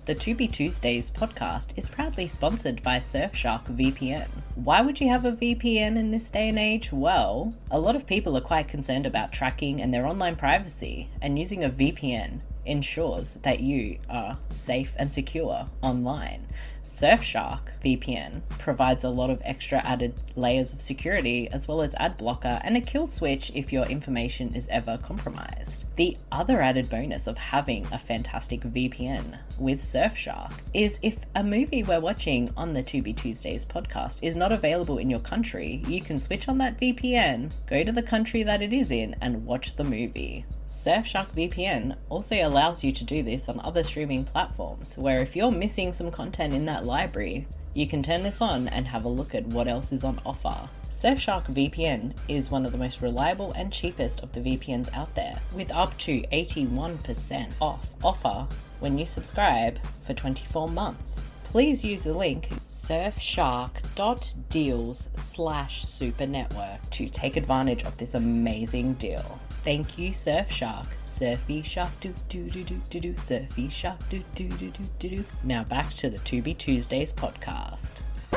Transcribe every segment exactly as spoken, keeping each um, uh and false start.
The To Be Tuesdays podcast is proudly sponsored by Surfshark V P N. Why would you have a V P N in this day and age? Well, a lot of people are quite concerned about tracking and their online privacy, and using a V P N ensures that you are safe and secure online. Surfshark V P N provides a lot of extra added layers of security, as well as ad blocker and a kill switch if your information is ever compromised. The other added bonus of having a fantastic V P N with Surfshark is if a movie we're watching on the To Be Tuesdays podcast is not available in your country, you can switch on that V P N, go to the country that it is in, and watch the movie. Surfshark V P N also allows you to do this on other streaming platforms, where if you're missing some content in that library, you can turn this on and have a look at what else is on offer. Surfshark V P N is one of the most reliable and cheapest of the V P Ns out there, with up to eighty-one percent off offer when you subscribe for twenty-four months. Please use the link surfshark.deals slash supernetwork to take advantage of this amazing deal. Thank you, Surfshark. Surfy shark do do do do do do. Surfy shark do do do do do do. Now back to the To Be Tuesdays podcast.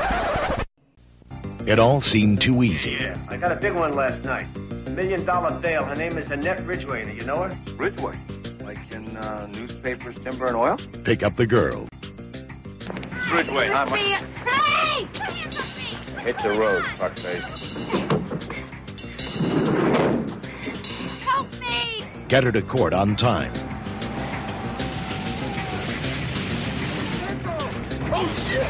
It all seemed too easy. Yeah, I got a big one last night. A million dollar bail. Her name is Annette Ridgway. Do you know her? Ridgway? Like in uh, newspapers, timber, and oil? Pick up the girl. It's Ridgway. Hi, Mike. Hey! Hit the road, fuckface. Help me! Get her to court on time. Oh, shit!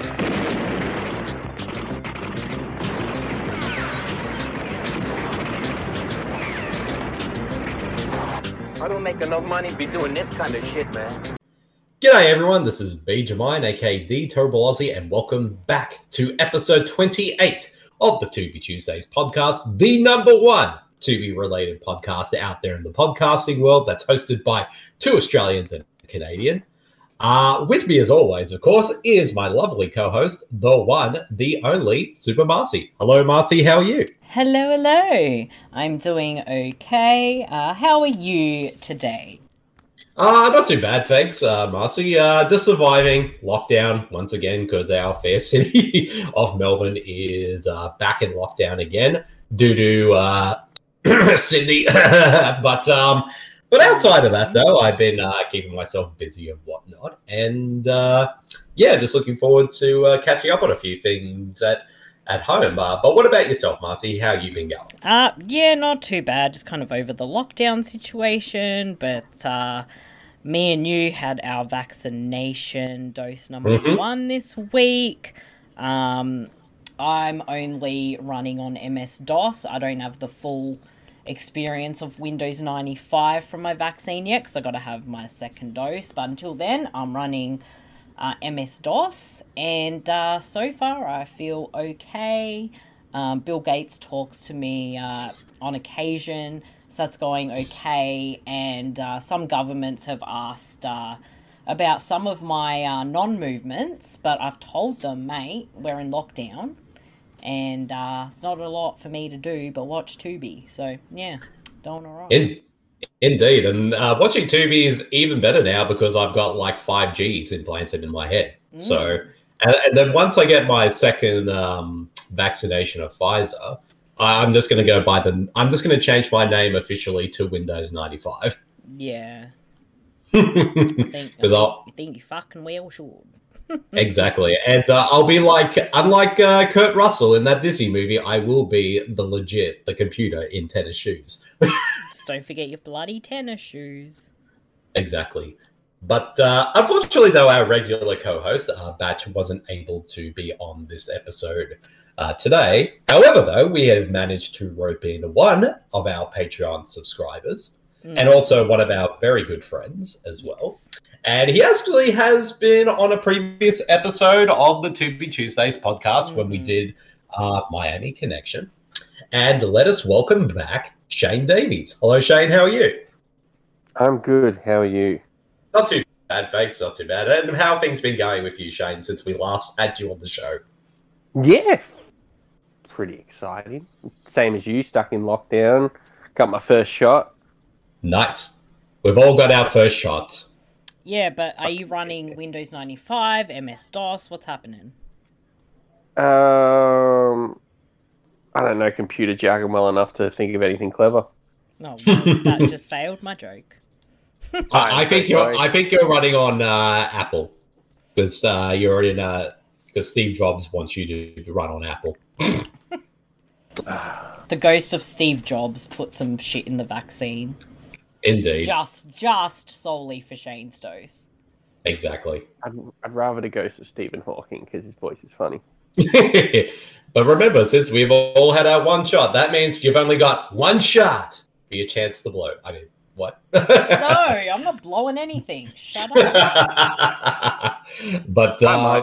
I don't make enough money to be doing this kind of shit, man. G'day everyone, this is B Jamine, aka The Terrible Aussie, and welcome back to episode twenty-eight of the To Be Tuesdays podcast, the number one To Be related podcast out there in the podcasting world that's hosted by two Australians and a Canadian. Uh, with me as always, of course, is my lovely co-host, the one, the only, Super Marcy. Hello Marcy, how are you? Hello, hello. I'm doing okay. Uh, how are you today? Uh, not too bad, thanks, uh, Marcy. Uh, just surviving lockdown once again because our fair city of Melbourne is uh, back in lockdown again due to uh, Sydney. but um, but outside of that, though, I've been uh, keeping myself busy and whatnot. And uh, yeah, just looking forward to uh, catching up on a few things at, at home. Uh, but what about yourself, Marcy? How you been going? Uh, yeah, not too bad. Just kind of over the lockdown situation, but... Uh, Me and you had our vaccination dose number Mm-hmm. one this week. Um, I'm only running on M S DOS. I don't have the full experience of Windows ninety-five from my vaccine yet because I got to have my second dose. But until then, I'm running uh, M S DOS. And uh, so far, I feel okay. Um, Bill Gates talks to me uh, on occasion. So that's going okay, and uh, some governments have asked uh, about some of my uh, non-movements, but I've told them, mate, we're in lockdown, and uh, it's not a lot for me to do but watch Tubi. So, yeah, doing all right. In, indeed, and uh, watching Tubi is even better now because I've got like five Gs implanted in my head. Mm. So, and, and then once I get my second um, vaccination of Pfizer... I'm just going to go by the... I'm just going to change my name officially to Windows ninety-five. Yeah. Because I'll... You think you fucking well should. Exactly. And uh, I'll be like... Unlike uh, Kurt Russell in that Disney movie, I will be the legit, the computer in tennis shoes. Just don't forget your bloody tennis shoes. Exactly. But uh, unfortunately, though, our regular co-host, uh, Batch, wasn't able to be on this episode Uh, today. However, though, we have managed to rope in one of our Patreon subscribers mm. and also one of our very good friends as well. And he actually has been on a previous episode of the To Be Tuesdays podcast mm. when we did uh, Miami Connection. And let us welcome back Shane Davies. Hello, Shane. How are you? I'm good. How are you? Not too bad, thanks. Not too bad. And how have things been going with you, Shane, since we last had you on the show? Yeah. Pretty exciting. Same as you, stuck in lockdown. Got my first shot. Nice. We've all got our first shots. Yeah, but are you running Windows ninety-five, M S DOS? What's happening? Um, I don't know computer jargon well enough to think of anything clever. No, well, that just failed my joke. I, I think you're. I think you're running on uh, Apple because uh, you're in. Uh, because Steve Jobs wants you to run on Apple. The ghost of Steve Jobs put some shit in the vaccine. Indeed. Just, just solely for Shane's dose. Exactly. I'd, I'd rather the ghost of Stephen Hawking because his voice is funny. But remember, since we've all had our one shot, that means you've only got one shot for your chance to blow. I mean, what? No, I'm not blowing anything. Shut up. But, uh...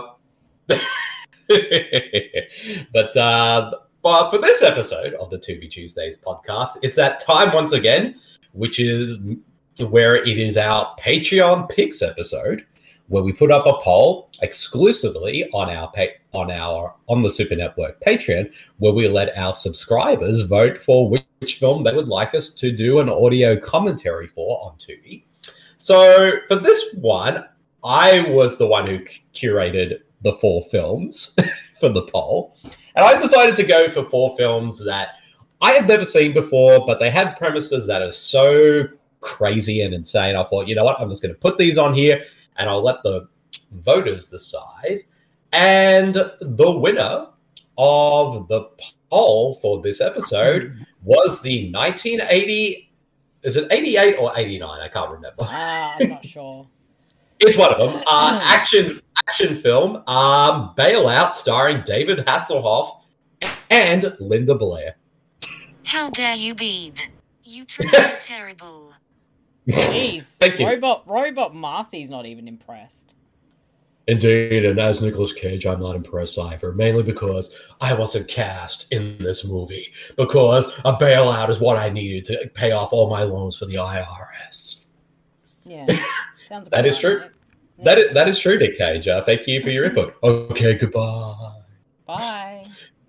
but, uh... But for this episode of the To Be Tuesdays podcast, it's that time once again, which is where it is our Patreon Picks episode, where we put up a poll exclusively on our pa- on our on the Super Network Patreon, where we let our subscribers vote for which, which film they would like us to do an audio commentary for on Tubi. So for this one, I was the one who curated the four films for the poll. And I decided to go for four films that I have never seen before, but they had premises that are so crazy and insane. I thought, you know what, I'm just going to put these on here and I'll let the voters decide. And the winner of the poll for this episode was the nineteen eighty, is it eighty-eight or eighty-nine? I can't remember. Ah, I'm not sure. It's one of them. Uh, action action film, um, Bailout, starring David Hasselhoff and Linda Blair. How dare you, Beeb? You truly are terrible. Jeez. Thank you. Robot, Robot Marcy's not even impressed. Indeed, and as Nicolas Cage, I'm not impressed either, mainly because I wasn't cast in this movie, because a bailout is what I needed to pay off all my loans for the I R S. Yeah. Sounds That is right, true. right? That is, that is true, Nick Cage. Uh, thank you for your input. Okay, goodbye. Bye.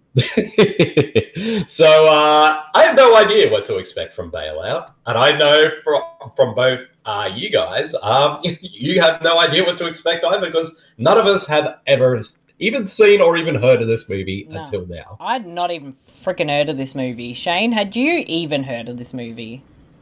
So uh, I have no idea what to expect from Bailout, and I know from from both uh, you guys, um, you have no idea what to expect either, because none of us have ever even seen or even heard of this movie No. until now. I'd not even freaking heard of this movie. Shane, had you even heard of this movie?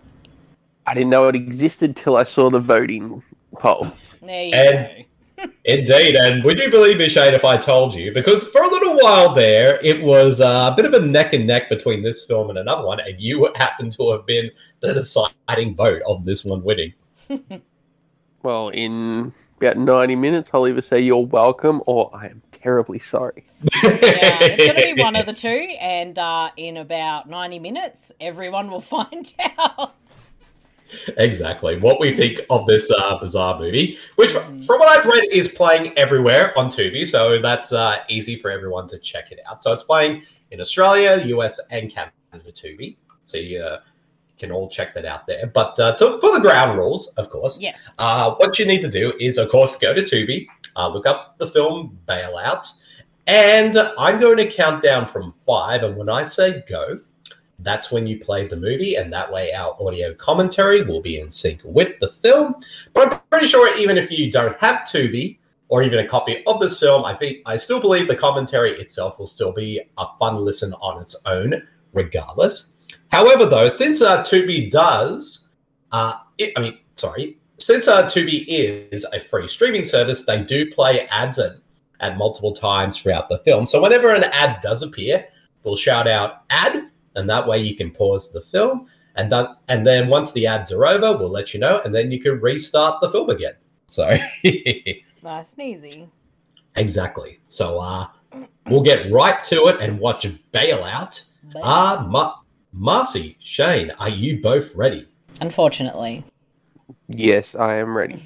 I didn't know it existed till I saw the voting poll. There you And- go. Indeed, and would you believe me, Shane, if I told you? Because for a little while there, it was uh, a bit of a neck and neck between this film and another one, and you happen to have been the deciding vote of this one winning. Well, in about ninety minutes, I'll either say you're welcome or I am terribly sorry. Yeah, it's going to be one of the two, and uh, in about ninety minutes, everyone will find out. Exactly what we think of this uh, bizarre movie, which, from what I've read, is playing everywhere on Tubi, so that's uh, easy for everyone to check it out. So it's playing in Australia, U S, and Canada Tubi, so you uh, can all check that out there. But uh, to, for the ground rules, of course, Yes. uh, what you need to do is, of course, go to Tubi, uh, look up the film Bailout, and I'm going to count down from five, and when I say go, that's when you play the movie, and that way our audio commentary will be in sync with the film. But I'm pretty sure even if you don't have Tubi or even a copy of this film, I think I still believe the commentary itself will still be a fun listen on its own, regardless. However, though, since uh, Tubi does, uh, it, I mean, sorry, since uh, Tubi is a free streaming service, they do play ads at, at multiple times throughout the film. So whenever an ad does appear, we'll shout out ad, and that way you can pause the film, and that, and then once the ads are over, we'll let you know, and then you can restart the film again. So, Nice and easy. exactly. So, uh, we'll get right to it and watch Bailout. Uh, Ma- Marcy, Shane, are you both ready? Unfortunately. Yes, I am ready.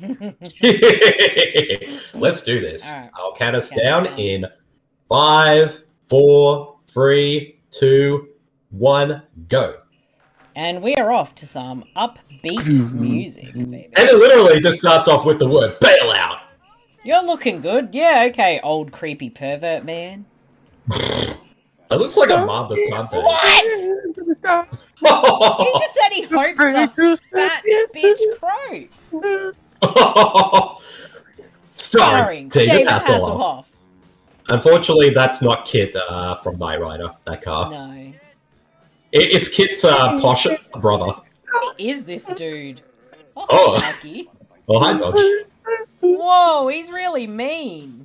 Let's do this. All right. I'll count us Count us down down. in five, four, three, two, one, go. And we are off to some upbeat music, baby. And it literally just starts off with the word bailout. You're looking good. Yeah, okay, old creepy pervert man. It looks like a Martha Santos. What? He just said he hopes the fat bitch croaks. Starring David, David Hasselhoff. Hasselhoff. Unfortunately, that's not Kit uh, from Knight Rider, that car. No. It, it's Kit's uh, posh brother. Who is this dude? Oh, Oh. hi, Lucky. Oh, hi, Dodge. Whoa, he's really mean.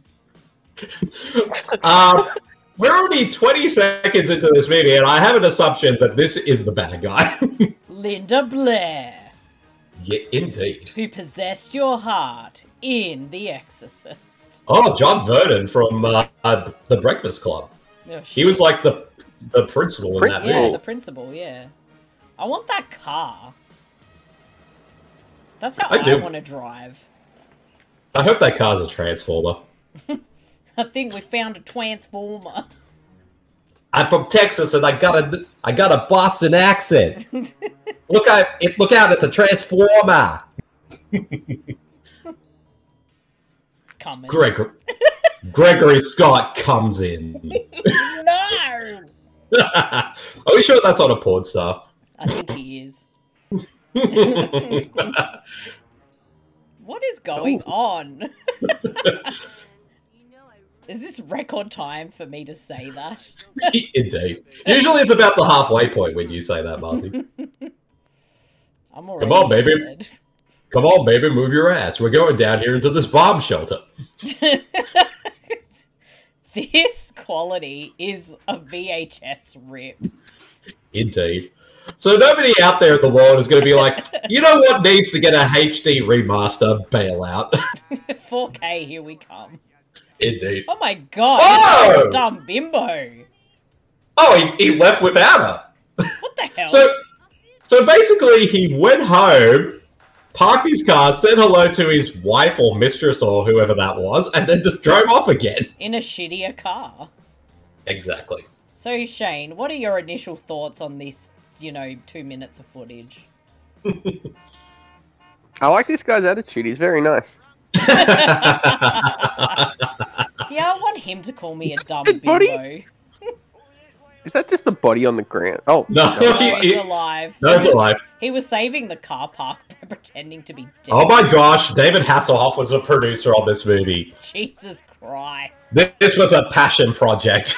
um, we're only twenty seconds into this movie, and I have an assumption that this is the bad guy. Linda Blair, Yeah, indeed. who possessed your heart in The Exorcist. Oh, John Vernon from uh, uh, The Breakfast Club. Oh, He shit. was like the the principal in that Yeah, movie. the principal, yeah. I want that car. That's how I I, do. want to drive. I hope that car's a transformer. I think we found a transformer. I'm from Texas, and I got a I got a Boston accent. Look out! It, look out! It's a transformer. Coming. Gregor- Gregory Scott comes in. No! Are we sure that's on a porn star? I think he is. What is going on? Is this record time for me to say that? Indeed. Usually it's about the halfway point when you say that, Marcy. I'm already Come on, baby. scared. Come on, baby, move your ass. We're going down here into this bomb shelter. This quality is a V H S rip. Indeed. So nobody out there in the world is going to be like, you know what needs to get a H D remaster? Bailout. four K, here we come. Indeed. Oh my god, Oh! this is a dumb bimbo. Oh, he, he left without her. What the hell? So, so basically, he went home, parked his car, said hello to his wife or mistress or whoever that was, and then just drove off again. In a shittier car. Exactly. So, Shane, what are your initial thoughts on this, you know, two minutes of footage? I like this guy's attitude. He's very nice. Yeah, I want him to call me a dumb Good buddy. bimbo. Is that just the body on the ground? Oh, No, No, he- he's alive. no, it's He was- alive. He was saving the car park by pretending to be dead. Oh my gosh, David Hasselhoff was a producer on this movie. Jesus Christ. This, this was a passion project.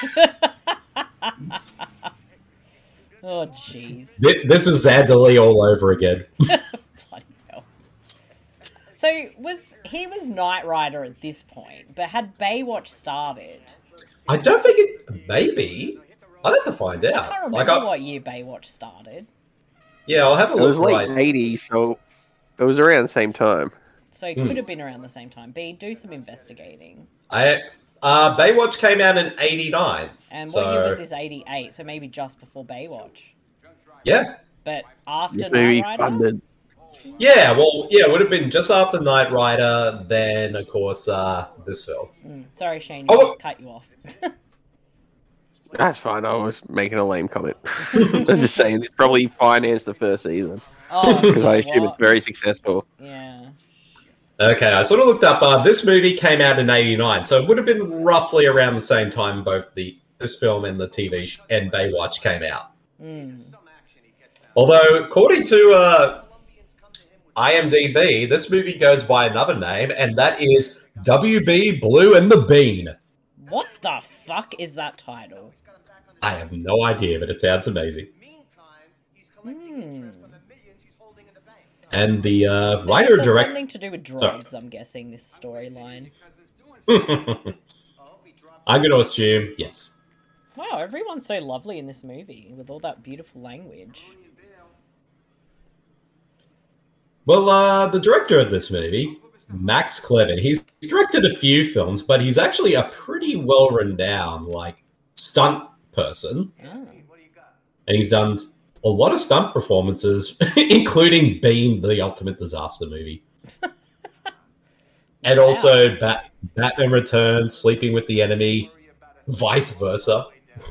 Oh, jeez. This, this is Xander Lee all over again. Bloody hell. So, was he was Knight Rider at this point, but had Baywatch started? I don't think it... Maybe. I'd have to find out. I can't remember Like, I- what year Baywatch started. Yeah, I'll have a it look was late right. eighties, so it was around the same time. So it Hmm. could have been around the same time. B, do some investigating. I, uh, Baywatch came out in eighty-nine. And so, what year was this? eighty-eight, so maybe just before Baywatch. Yeah. But after This Knight movie Rider? funded. Yeah, well, yeah, it would have been just after Knight Rider, then, of course, uh, this film. Mm, sorry, Shane, Oh, I cut you off. That's fine. I was making a lame comment. I'm just saying, this probably financed the first season Oh, because I assume what? it's very successful. Yeah. Okay, I sort of looked up. Uh, this movie came out in eighty-nine, so it would have been roughly around the same time both the this film and the T V sh- and Baywatch came out. Mm. Although, according to uh, IMDb, this movie goes by another name, and that is W B Blue and the Bean. What the fuck is that title? I have no idea, but it sounds amazing. Hmm. And the uh, So writer this has director. something to do with Sorry. drugs, I'm guessing, this storyline. I'm going to assume yes. Wow, everyone's so lovely in this movie with all that beautiful language. Well, uh, the director of this movie, Max Clevin, he's directed a few films, but he's actually a pretty well-renowned, like, stunt person. Oh. And he's done a lot of stunt performances, including Being the Ultimate Disaster movie. And also Bat- Batman Returns, Sleeping with the Enemy, vice versa.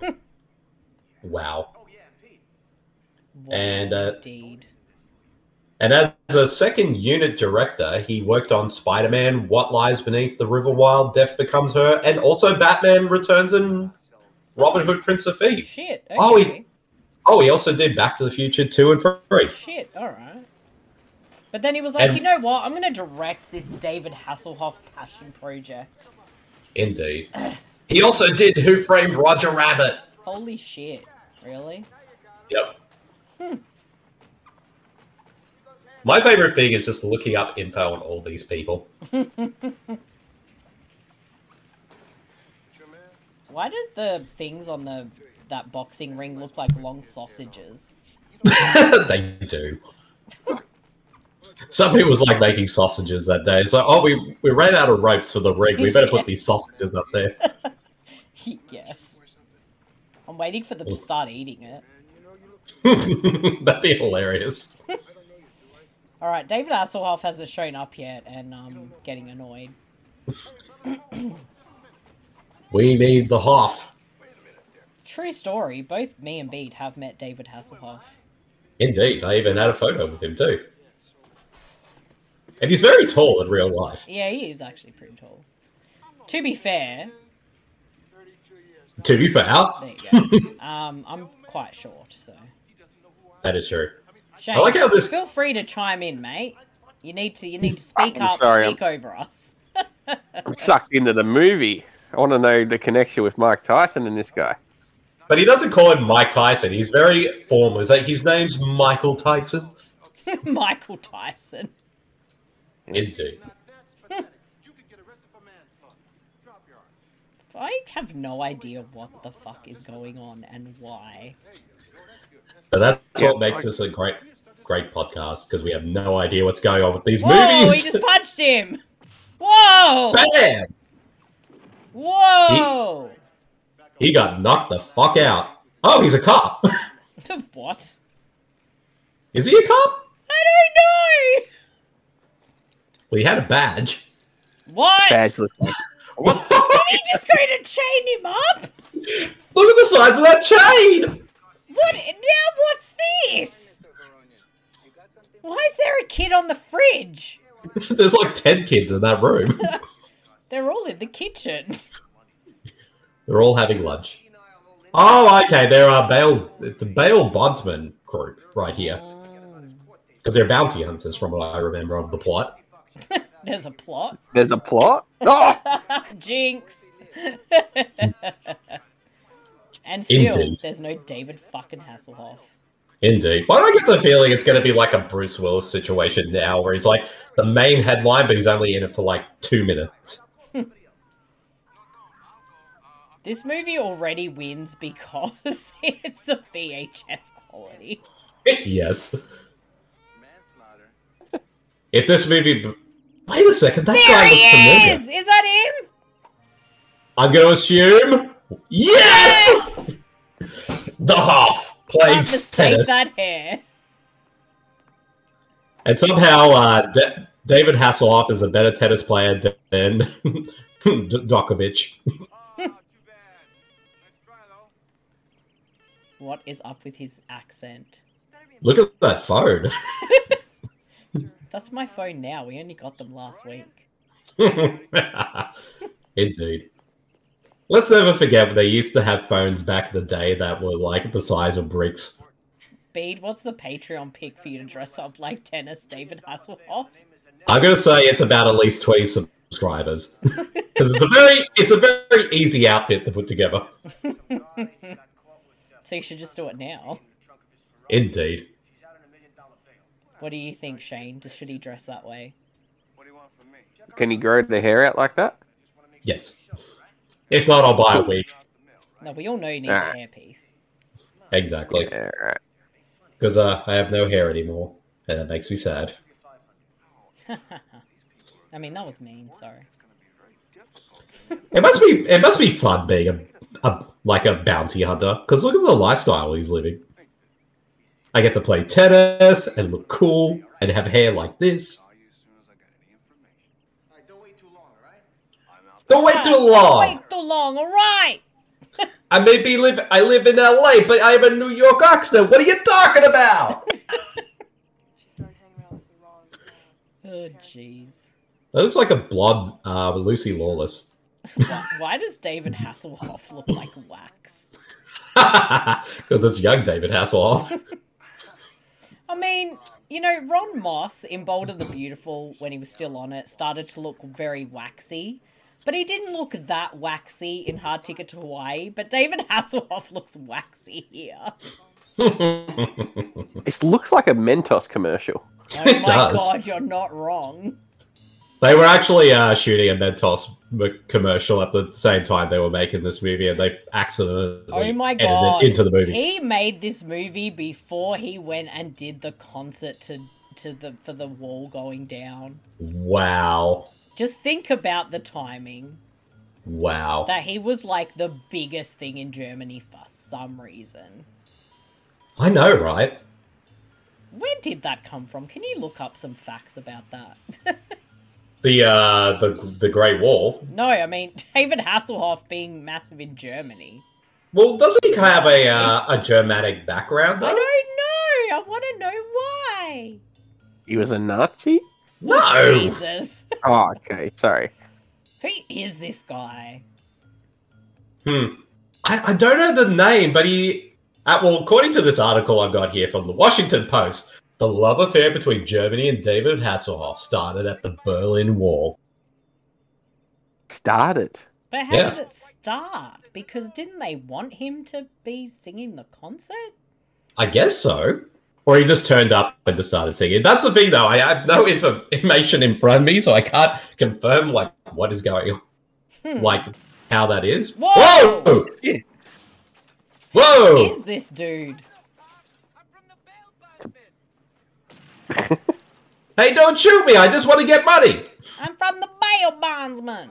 Wow. Wow, And, uh, indeed. And as a second unit director, he worked on Spider-Man, What Lies Beneath the River Wild, Death Becomes Her, and also Batman Returns and Robin Hood, Prince of Thieves. Shit, okay. Oh, he, oh, he also did Back to the Future two and three. Shit, alright. But then he was like, And- you know what? I'm going to direct this David Hasselhoff passion project. Indeed. He also did Who Framed Roger Rabbit. Holy shit. Really? Yep. My favorite thing is just looking up info on all these people. Why does the things on the that boxing ring look like long sausages? They do. Some people was like making sausages that day. It's like, oh, we, we ran out of ropes for the ring. We better put these sausages up there. Yes. I'm waiting for them to start eating it. That'd be hilarious. Alright, David Hasselhoff hasn't shown up yet, and I'm getting annoyed. We need the Hoff. True story, both me and Bede have met David Hasselhoff. Indeed, I even had a photo with him too. And he's very tall in real life. Yeah, he is actually pretty tall. To be fair, To be fair, there you go. um, I'm quite short, so... that is true. Shane, I like how this- feel free to chime in, mate. You need to you need to speak I'm up, sorry, speak over us. I'm sucked into the movie. I want to know the connection with Mike Tyson and this guy. But he doesn't call him Mike Tyson. He's very formal. Is that his name's Michael Tyson? Michael Tyson. Indeed. I have no idea what the fuck is going on and why. But that's what makes this a great, great podcast, because we have no idea what's going on with these Whoa, movies. he just punched him! Whoa! Bam! Whoa! He got knocked the fuck out. Oh, he's a cop. What? Is he a cop? I don't know! Well, he had a badge. What? Badge looks like. Did he just go to chain him up? Look at the size of that chain! What? Now what's this? Why is there a kid on the fridge? There's like ten kids in that room. They're all in the kitchen. They're all having lunch. Oh, okay. There are bail. It's a bail bondsman group right here. Because they're bounty hunters, from what I remember of the plot. There's a plot. There's a plot? Oh! Jinx. And still, Indeed. there's no David fucking Hasselhoff. Indeed. Why do I get the feeling it's going to be like a Bruce Willis situation now, where he's like the main headline, but he's only in it for like two minutes? This movie already wins because it's a V H S quality. Yes. If this movie... Wait a second, that There guy he looks familiar. is! Is that him? I'm going to assume... Yes! The Hoff playing Can't mistake tennis. that hair. And somehow uh, D- David Hasselhoff is a better tennis player than D- Djokovic. What is up with his accent? Look at that phone. That's my phone now. We only got them last week. Indeed. Let's never forget when they used to have phones back in the day that were like the size of bricks. Bede, what's the Patreon pick for you to dress up like tennis David Hasselhoff? I'm going to say it's about at least twenty subscribers. Because it's a very it's a very easy outfit to put together. So you should just do it now. Indeed. What do you think, Shane? Just should he dress that way? Can he grow the hair out like that? Yes. If not, I'll buy a wig. No, we all know he needs Ah. a hairpiece. Exactly. Yeah, right. Because uh, I have no hair anymore. And that makes me sad. I mean, that was mean. Sorry. It must be it must be fun being a, a like a bounty hunter. Because look at the lifestyle he's living. I get to play tennis and look cool and have hair like this. Don't wait too Don't long. wait too long. All right. I may be live. I live in L A, but I have a New York accent. What are you talking about? Oh, jeez. That looks like a blonde uh, Lucy Lawless. Why, why does David Hasselhoff look like wax? Because it's young David Hasselhoff. I mean, You know, Ron Moss in Bold and the Beautiful, when he was still on it, started to look very waxy. But he didn't look that waxy in Hard Ticket to Hawaii, but David Hasselhoff looks waxy here. It looks like a Mentos commercial. Oh It my does. god, you're not wrong. They were actually uh, shooting a Mentos m- commercial at the same time they were making this movie, and they accidentally Oh my edited god. it into the movie. He made this movie before he went and did the concert to, to the for the wall going down. Wow. Just think about the timing. Wow. That he was like the biggest thing in Germany for some reason. I know, right? Where did that come from? Can you look up some facts about that? The uh, the the Great Wall. No, I mean, David Hasselhoff being massive in Germany. Well, doesn't he have a uh, a Germanic background I though? don't know. I want to know why. He was a Nazi? No. Jesus. Oh, okay. Sorry. Who is this guy? Hmm. I, I don't know the name, but he. Uh, well, according to this article I've got here from the Washington Post, the love affair between Germany and David Hasselhoff started at the Berlin Wall. Started. But how Yeah. did it start? Because didn't they want him to be singing the concert? I guess so. Or he just turned up and just started singing. That's the thing, though. I have no information in front of me, so I can't confirm like what is going on, Hmm. like how that is. Whoa! Whoa! Yeah. Whoa! Who is this dude? Hey, don't shoot me! I just want to get money. I'm from the bail bondsman.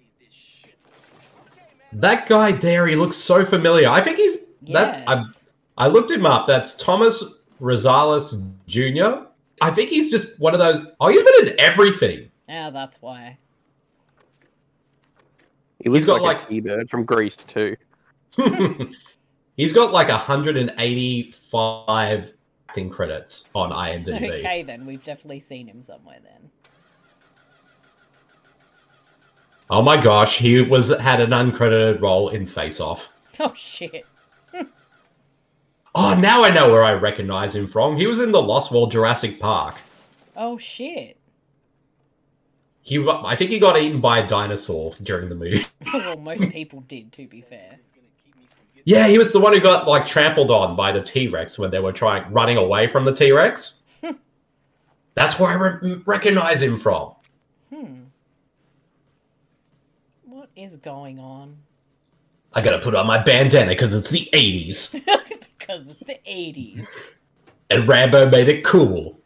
That guy there, he looks so familiar. I think he's that. I, Yes. I looked him up. That's Thomas Rosales Junior I think he's just one of those. Oh, he's been in everything. Oh, that's why. He looks got, like, like- a T-bird from Grease too. He's got like one hundred eighty-five acting credits on IMDb. Okay, then. We've definitely seen him somewhere then. Oh my gosh, he was had an uncredited role in Face Off. Oh, shit. Oh, now I know where I recognize him from. He was in the Lost World Jurassic Park. Oh, shit. He, I think he got eaten by a dinosaur during the movie. Well, most people did, to be fair. Yeah, he was the one who got like trampled on by the T-Rex when they were trying running away from the T-Rex. That's where I re- recognize him from. Hmm. What is going on? I gotta put on my bandana because it's the eighties, Because it's the eighties. and Rambo made it cool.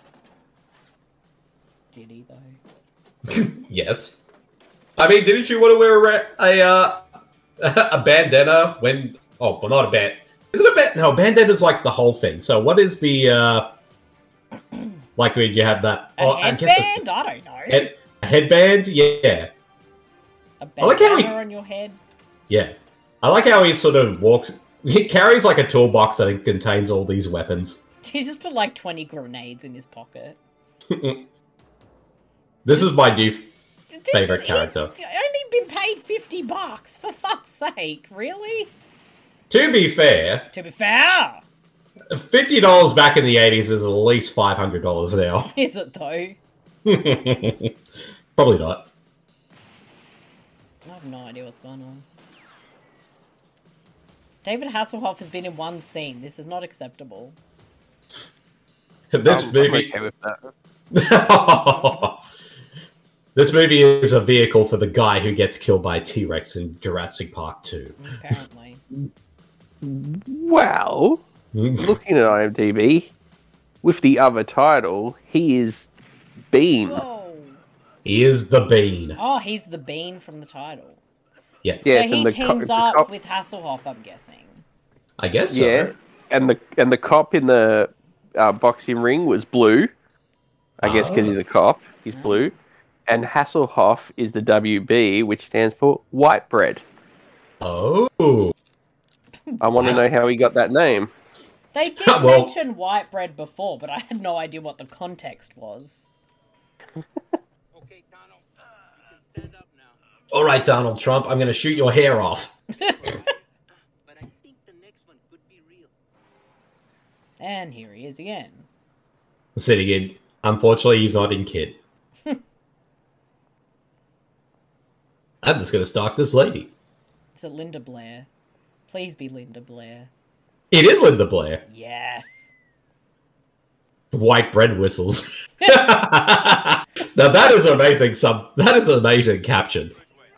Did he, though? Yes. I mean, didn't you want to wear a ra- a, uh, a bandana when? Oh, well, not a band. Is it a band? No, bandana's like the whole thing. So, what is the uh, like when you have that? A oh, I guess it's headband? I don't know. head, a headband. Yeah, A I like how bandana he- on your head? yeah. I like how he sort of walks. He carries like a toolbox that contains all these weapons. He just put like twenty grenades in his pocket. This is my new This favorite is- character. He's only been paid fifty bucks, for fuck's sake. Really? To be fair, To be fair. fifty dollars back in the eighties is at least five hundred dollars now. Is it, though? Probably not. I have no idea what's going on. David Hasselhoff has been in one scene. This is not acceptable. This I'm- I'm movie. okay with that. This movie is a vehicle for the guy who gets killed by a T-Rex in Jurassic Park two. Apparently. Well, looking at IMDb, with the other title, he is Bean. Whoa. He is the Bean. Oh, he's the Bean from the title. Yes. Yeah. So Yes, he and the co- teams the up cop- with Hasselhoff, I'm guessing. I guess so. Yeah, and the and the cop in the uh, boxing ring was blue. I guess because Ah. he's a cop, he's blue. And Hasselhoff is the W B, which stands for white bread. Oh. I want to know how he got that name. They did Well- mention white bread before, but I had no idea what the context was. All right, Donald Trump, I'm going to shoot your hair off. And here he is again. sitting in. Unfortunately, he's not in Kid. I'm just going to stalk this lady. Is it Linda Blair? Please be Linda Blair. It is Linda Blair. Yes. White bread whistles. Now that is amazing. Some that is an amazing caption.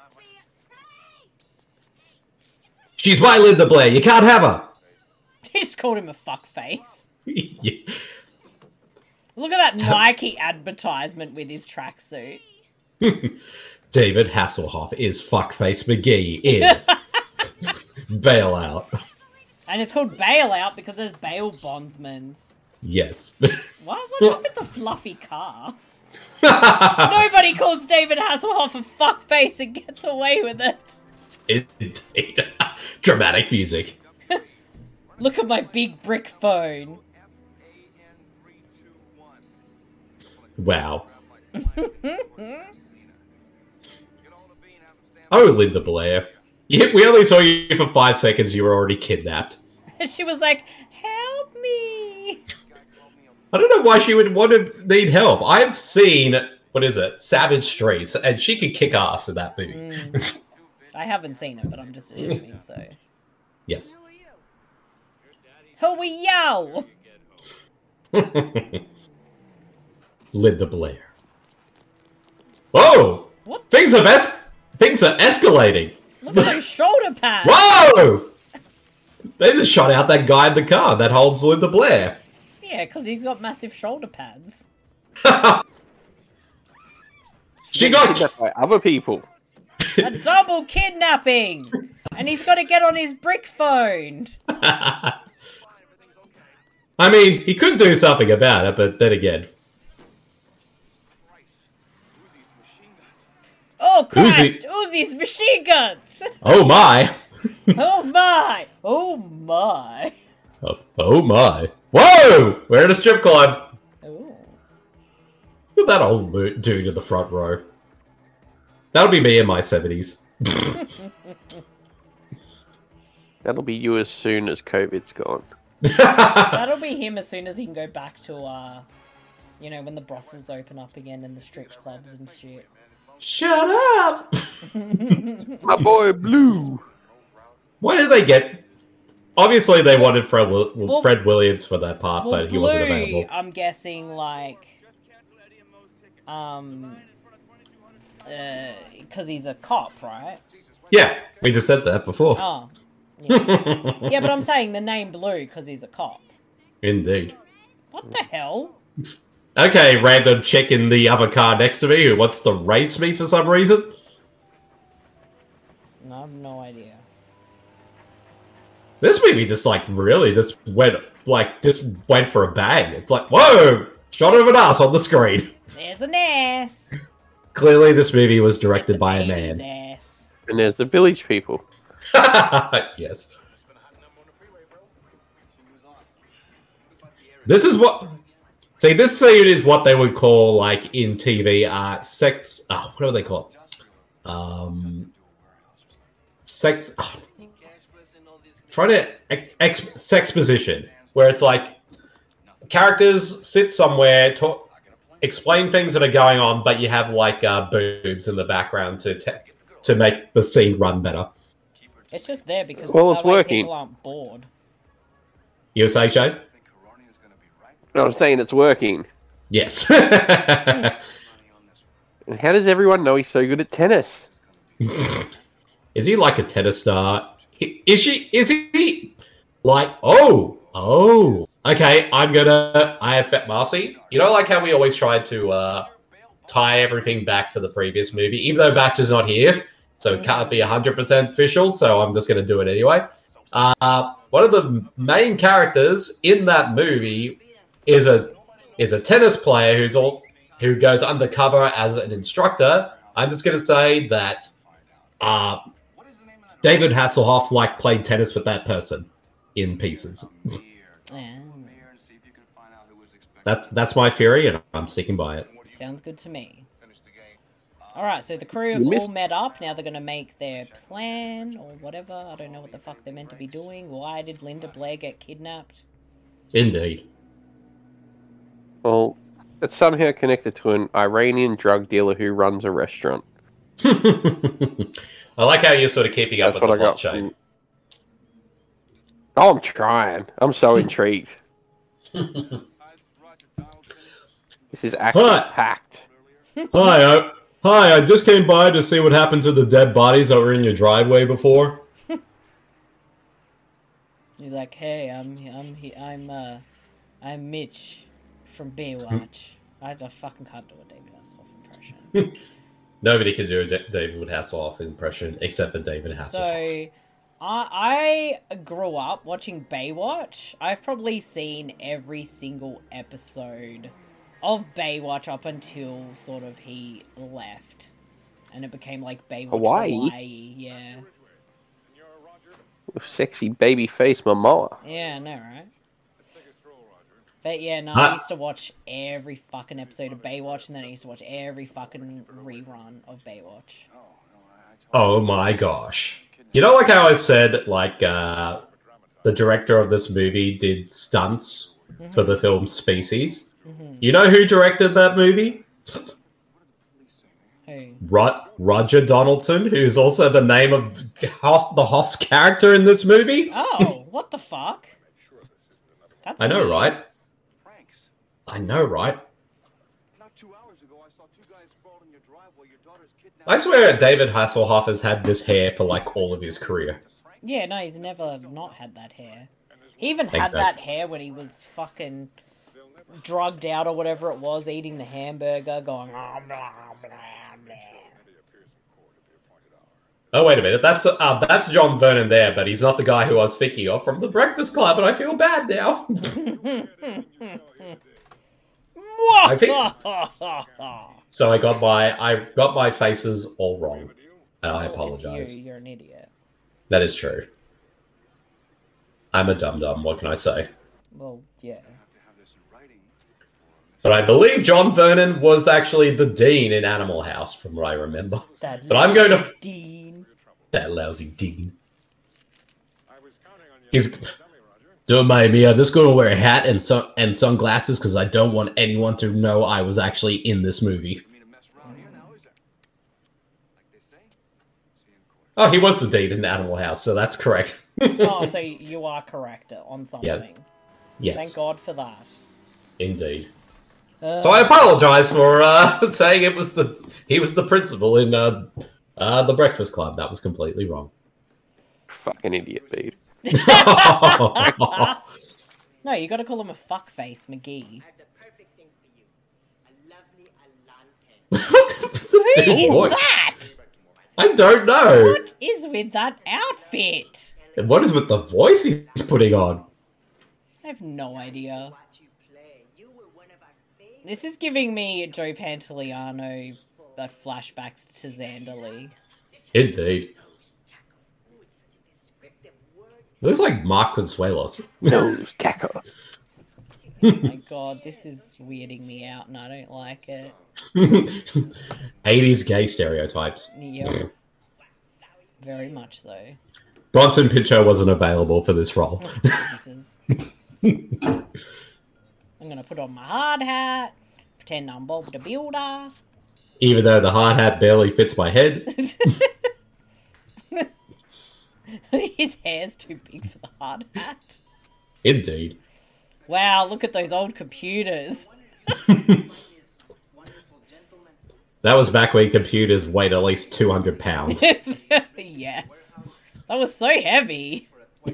She's my Linda Blair. You can't have her. He just called him a fuckface. Yeah. Look at that Nike advertisement with his tracksuit. David Hasselhoff is fuckface McGee in Bailout. And it's called Bailout because there's bail bondsmans. Yes. What? What's up with the fluffy car? Nobody calls David Hasselhoff a fuckface and gets away with it. Indeed. Dramatic music. Look at my big brick phone. Wow. Oh, Linda Blair. You, we only saw you for five seconds. You were already kidnapped. She was like, help me. I don't know why she would want to need help. I've seen, what is it, Savage Streets, and she could kick ass in that movie. Mm. I haven't seen it, but I'm just assuming so. Yes. Who are you? Linda Blair. Whoa! What? Things are es- things are escalating. Look at those shoulder pads. Whoa! They just shot out that guy in the car that holds Linda Blair. Yeah, because he's got massive shoulder pads. She got kidnapped by other people. A double kidnapping! And he's got to get on his brick phone. I mean, he could do something about it, but then again. Oh, Christ! Uzi. Uzi's machine guns! Oh my! Oh my! Oh my! Oh, oh my! Whoa! We're in a strip club. Ooh. Look at that old mo- dude in the front row. That'll be me in my seventies. That'll be you as soon as COVID's gone. That'll be him as soon as he can go back to, uh, you know, when the brothels open up again and the strip clubs and shit. Shut up! My boy Blue. Why did they get? Obviously, they wanted Fred, Will- Well- Fred Williams for that part, Well, but he wasn't Blue, available. I'm guessing, like, um, because he's a cop, right? Yeah, we just said that before. Oh, yeah. Yeah, but I'm saying the name Blue because he's a cop. Indeed. What the hell? Okay, random chick in the other car next to me who wants to race me for some reason. No, I have no idea. This movie just like really just went like just went for a bang. It's like whoa, shot of an ass on the screen. There's an ass. Clearly, this movie was directed It's a by a baby's man. ass. And there's the village people. Yes. This is what. See, this scene is what they would call, like in T V, uh, sex. Oh, what do they call it? Um, sex. Oh, trying to ex, sex position, where it's like characters sit somewhere, talk, explain things that are going on, but you have like uh, boobs in the background to te- to make the scene run better. It's just there because Well, that it's way working. people aren't bored. You were saying, Shane? I was saying it's working. Yes. And how does everyone know he's so good at tennis? Is he like a tennis star? He- Is she? Is he like? Oh, oh. Okay, I'm gonna. I have Fat Marcy. You know, like how we always try to uh, tie everything back to the previous movie, even though Batch is not here, so it can't be one hundred percent official. So I'm just gonna do it anyway. Uh, one of the main characters in that movie is a is a tennis player who's all who goes undercover as an instructor. I'm just gonna say that. Uh, David Hasselhoff like played tennis with that person in pieces. Yeah, That that's my theory, and I'm sticking by it. sounds good to me. Alright, so the crew have You all missed- met up. Now they're going to make their plan or whatever. I don't know what the fuck they're meant to be doing. Why did Linda Blair get kidnapped? Indeed. Well, it's somehow connected to an Iranian drug dealer who runs a restaurant. I like how you're sort of keeping up That's with what the I plot got. chain. Oh, I'm trying. I'm so intrigued. This is actually What? packed. Hi, I, hi. I just came by to see what happened to the dead bodies that were in your driveway before. He's like, hey, I'm I'm he- I'm uh I'm Mitch from Baywatch. I just fucking can't do a David Hasselhoff impression. Nobody can do a J- David Hasselhoff impression except for David Hasselhoff. So, I I grew up watching Baywatch. I've probably seen every single episode of Baywatch up until sort of he left, and it became like Baywatch Hawaii? Hawaii. Yeah, With sexy baby face Momoa. yeah, I know, right? But yeah, no, Huh? I used to watch every fucking episode of Baywatch, and then I used to watch every fucking rerun of Baywatch. Oh my gosh. You know, like how I said, like, uh, the director of this movie did stunts Mm-hmm. for the film Species? Mm-hmm. You know who directed that movie? Who? Rod- Roger Donaldson, who's also the name of Hoff, the Hoff's character in this movie. Oh, what the fuck? That's I know, weird. right? I know, right? I swear David Hasselhoff has had this hair for like all of his career. Yeah, no, he's never not had that hair. He even had Exactly. that hair when he was fucking drugged out or whatever it was, eating the hamburger, going. "Oh, blah, blah, blah." Oh, wait a minute. That's uh, that's John Vernon there, but he's not the guy who I was thinking of from The Breakfast Club, and I feel bad now. I think so. I got my I got my faces all wrong, and I Well, apologize. It's you, you're an idiot. That is true. I'm a dum dum. What can I say? Well, yeah. But I believe John Vernon was actually the dean in Animal House, from what I remember. That But I'm going to Dean. that lousy dean. He's don't mind me. I'm just going to wear a hat and sun and sunglasses because I don't want anyone to know I was actually in this movie. Oh, he was the dean in Animal House, so that's correct. Oh, so you are correct on something. Yes, Thank God for that. indeed. Uh, So I apologize for uh, saying it was the he was the principal in uh, uh, the Breakfast Club. That was completely wrong. Fucking idiot, Bede. No, you got to call him a fuckface, McGee. What's this Who dude's is voice? that? I don't know. What is with that outfit? And what is with the voice he's putting on? I have no idea. This is giving me Joe Pantoliano uh, flashbacks to Xander Lee. Indeed. Looks like Mark Consuelos. Nose tackle. Oh my god, this is weirding me out and I don't like it. eighties gay stereotypes. Yep. Very much so. Bronson Pinchot wasn't available for this role. Jesus. I'm gonna put on my hard hat, pretend I'm Bob the Builder. Even though the hard hat barely fits my head. His hair's too big for the hard hat. Indeed. Wow, look at those old computers. That was back when computers weighed at least two hundred pounds. Yes. That was so heavy.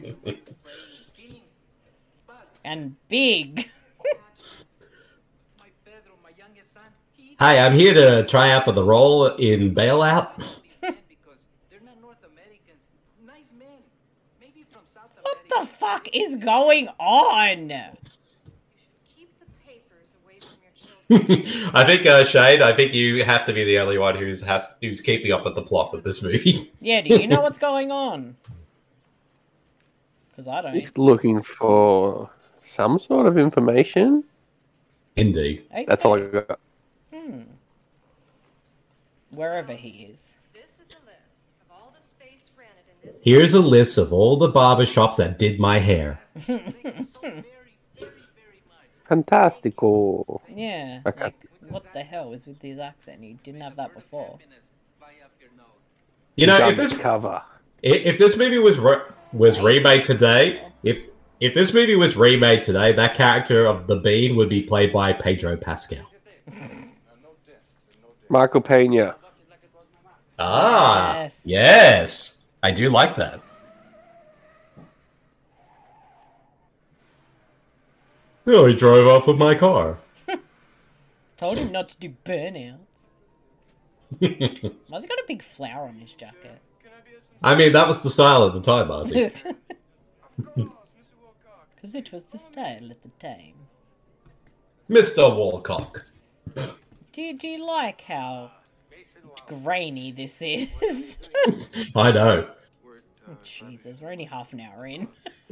And big. Hi, I'm here to try out for the role in Bailout. What the fuck is going on? Keep the papers away from your children. I think, uh, Shade, I think you have to be the only one who's has who's keeping up with the plot with this movie. Yeah, do you know what's going on? Because I don't. He's looking for some sort of information. Indeed. Okay. That's all I got. Hmm. Wherever he is. This is a list of all the space rented in this. Here's a list of all the barber shops that did my hair. Fantastico. Yeah. Okay. Like, what the hell was with his accent? He didn't have that before. You know, Done if this cover. if, if this movie was re- was remade today, if if this movie was remade today, that character of the Bean would be played by Pedro Pascal. Michael Pena. Ah, Yes. yes, I do like that. Oh, he drove off with my car. Told him not to do burnouts. Why's he got a big flower on his jacket? I mean, that was the style at the time, Marcy. Because it was the style at the time. Mister Walcock. Do you, do you like how grainy this is? I know. Oh, Jesus, we're only half an hour in.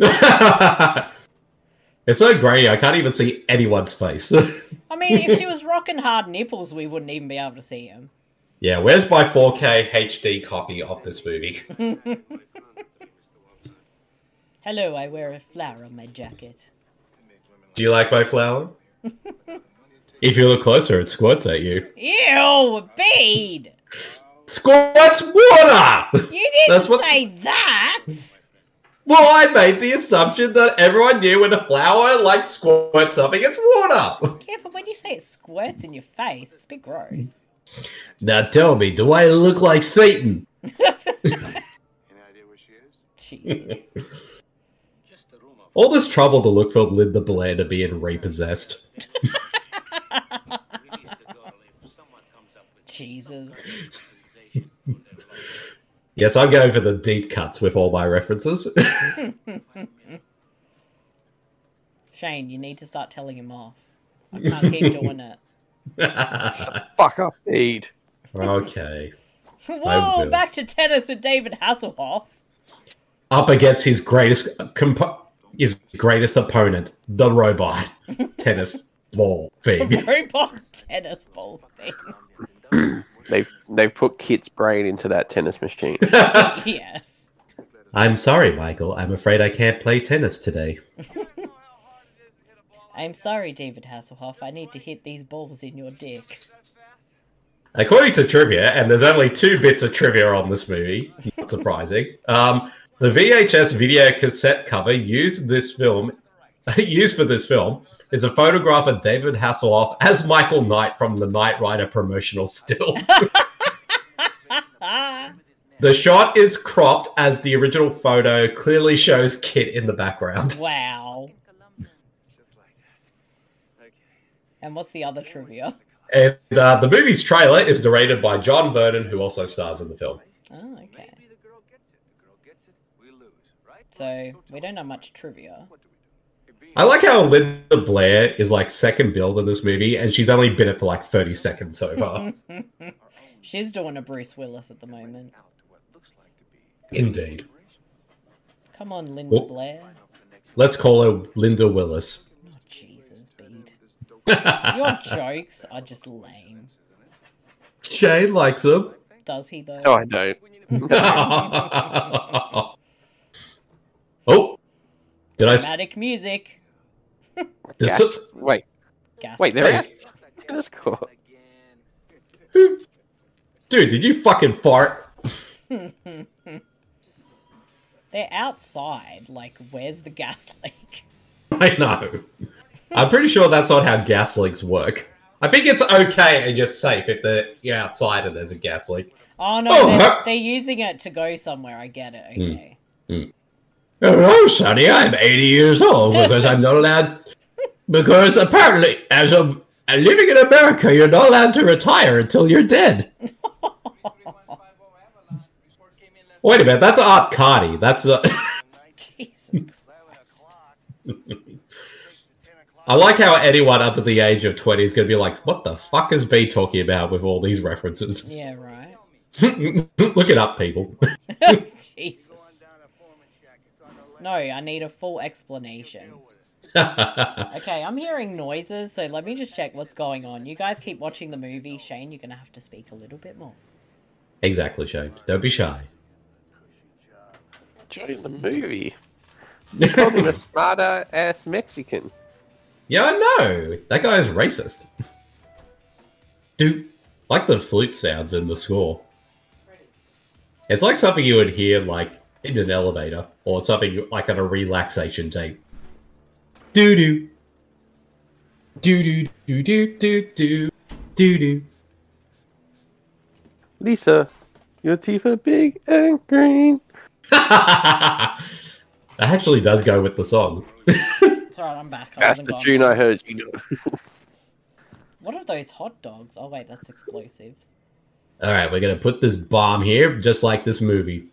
It's so grey, I can't even see anyone's face. I mean, if she was rocking hard nipples, we wouldn't even be able to see them. Yeah, where's my four K H D copy of this movie? Hello, I wear a flower on my jacket. Do you like my flower? If you look closer, it squirts at you. Ew, a bead! Squirts water! You didn't That's what- say that! Well, I made the assumption that everyone knew when a flower, like, squirts something, it's water! Yeah, but when you say it squirts in your face, it's a bit gross. Now tell me, do I look like Satan? Jesus. All this trouble to look for Linda Blair to being repossessed. Jesus. Yes, I'm going for the deep cuts with all my references. Shane, you need to start telling him off. I can't keep doing it. Fuck up, Bede. Okay. Whoa, will. back to tennis with David Hasselhoff. Up against his greatest comp- his greatest opponent, the robot tennis ball thing. Robot tennis ball thing. They've they've put Kit's brain into that tennis machine. Yes. I'm sorry, Michael. I'm afraid I can't play tennis today. I'm sorry, David Hasselhoff. I need to hit these balls in your dick. According to trivia, and there's only two bits of trivia on this movie, not surprising. Um, the V H S video cassette cover used this film, used for this film, is a photograph of David Hasselhoff as Michael Knight from the Knight Rider promotional still. The shot is cropped as the original photo clearly shows Kit in the background. Wow. And what's the other trivia? And uh, the movie's trailer is narrated by John Vernon, who also stars in the film. Oh, okay. So, we don't have much trivia. I like how Linda Blair is like second build in this movie, and she's only been it for like thirty seconds so far. She's doing a Bruce Willis at the moment. Indeed. Come on, Linda Oh. Blair. Let's call her Linda Willis. Oh, Jesus, Bede. Your jokes are just lame. Shane likes him. Does he, though? No, I don't. Oh, did I? s- Dramatic music. Did Gas- so- wait, Gas. wait, they're at tennis court. Dude, did you fucking fart? They're outside. Like, where's the gas leak? I know. I'm pretty sure that's not how gas leaks work. I think it's okay and just safe if they're you're outside and there's a gas leak. Oh, no, Oh, they're, huh. they're using it to go somewhere. I get it. Okay. Hello, Sonny. I'm eighty years old because I'm not allowed. Because apparently, as a living in America, you're not allowed to retire until you're dead. Wait a minute, that's Art Cardi. That's a. Jesus Christ. I like how anyone under the age of twenty is going to be like, "What the fuck is B talking about with all these references?" Yeah, right. Look it up, people. Jesus. No, I need a full explanation. Exactly, Okay, I'm hearing noises, so let me just check what's going on. You guys keep watching the movie. Shane, you're going to have to speak a little bit more. Shane. Don't be shy. Join the movie. They called him a smarter ass Mexican. Yeah, I know. That guy is racist. Dude, like the flute sounds in the score. It's like something you would hear like in an elevator or something like on a relaxation tape. Doo doo. Doo doo doo doo doo doo doo doo. Lisa, your teeth are big and green. That actually does go with the song. It's alright, I'm back. I That's wasn't the gone. tune I heard you do. What are those hot dogs? Oh wait, that's explosives. All right, we're gonna put this bomb here, just like this movie.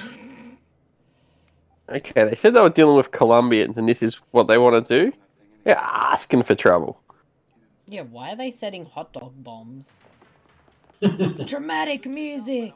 Okay, they said they were dealing with Colombians, and this is what they want to do? They're asking for trouble. Yeah, why are they setting hot dog bombs? Dramatic music!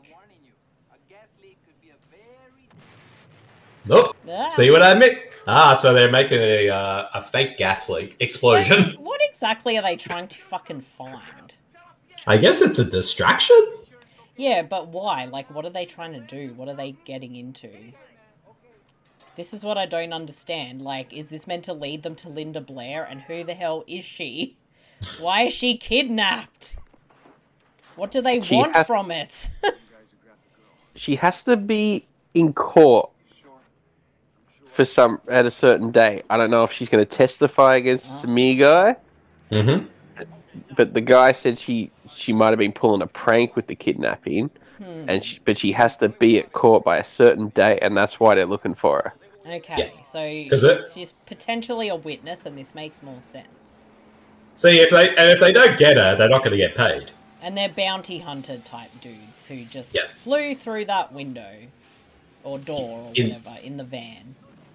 Nope. Ah. See what I mean? Ah, so they're making a uh, a fake gas leak explosion. So, what exactly are they trying to fucking find? I guess it's a distraction. Yeah, but why? Like, what are they trying to do? What are they getting into? This is what I don't understand. Like, is this meant to lead them to Linda Blair? And who the hell is she? Why is she kidnapped? What do they She want has- from it? She has to be in court for some at a certain day. I don't know if she's going to testify against Oh. the me guy, Mm-hmm. but the guy said she she might have been pulling a prank with the kidnapping, Hmm. and she, but she has to be at court by a certain date, and that's why they're looking for her. Okay, Yes. so 'Cause she's, it- she's potentially a witness, and this makes more sense. See, if they and if they don't get her, they're not going to get paid. And they're bounty hunter type dudes who just Yes. flew through that window or door or In- whatever in the van.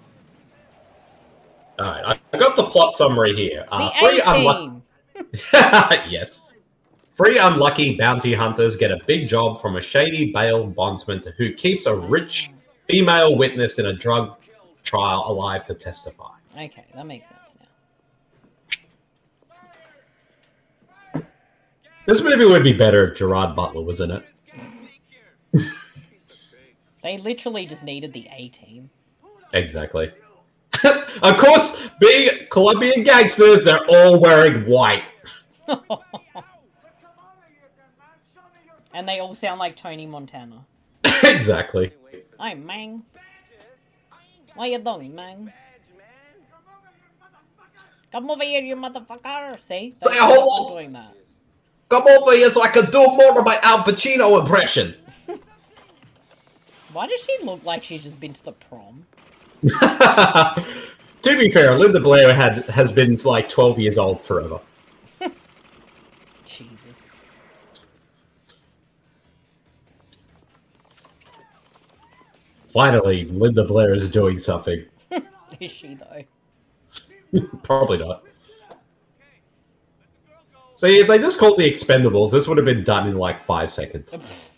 All right, I I got the plot summary here. It's Uh, the three A unlu- team. yes. Three unlucky bounty hunters get a big job from a shady bail bondsman who keeps a rich female witness in a drug trial alive to testify. Okay, that makes sense now. This movie would be better if Gerard Butler was in it. They literally just needed the A team. Exactly. Of course, being Colombian gangsters, they're all wearing white. And they all sound like Tony Montana. Exactly. Hi, Mang. What you doing, Mang? Come over here, you motherfucker. See? Say They're hello. all doing that. Come over here so I can do more of my Al Pacino impression. Why does she look like she's just been to the prom? To be fair, Linda Blair had has been like twelve years old forever. Jesus. Finally, Linda Blair is doing something. Is she, though? Probably not. See, if they just called the Expendables, this would have been done in like five seconds.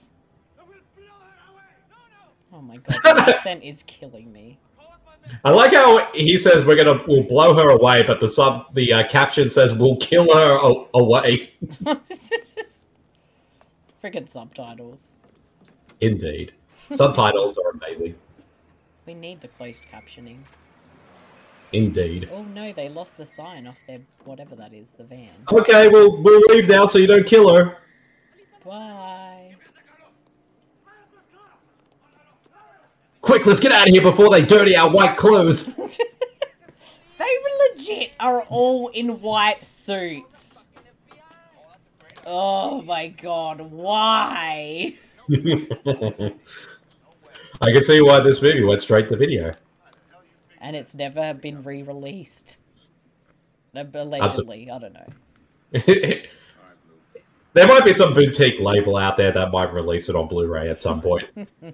Oh my god, the accent is killing me. I like how he says we're gonna we'll blow her away, but the sub the uh, caption says we'll kill her a- away. Freaking subtitles. Indeed, subtitles are amazing. We need the closed captioning. Indeed. Oh no, they lost the sign off their whatever that is, the van. Okay, we'll we'll leave now so you don't kill her. Bye. Quick, let's get out of here before they dirty our white clothes. They legit are all in white suits. Oh my god, why? I can see why this movie went straight to video. And it's never been re-released. Allegedly, I don't know. There might be some boutique label out there that might release it on Blu-ray at some point.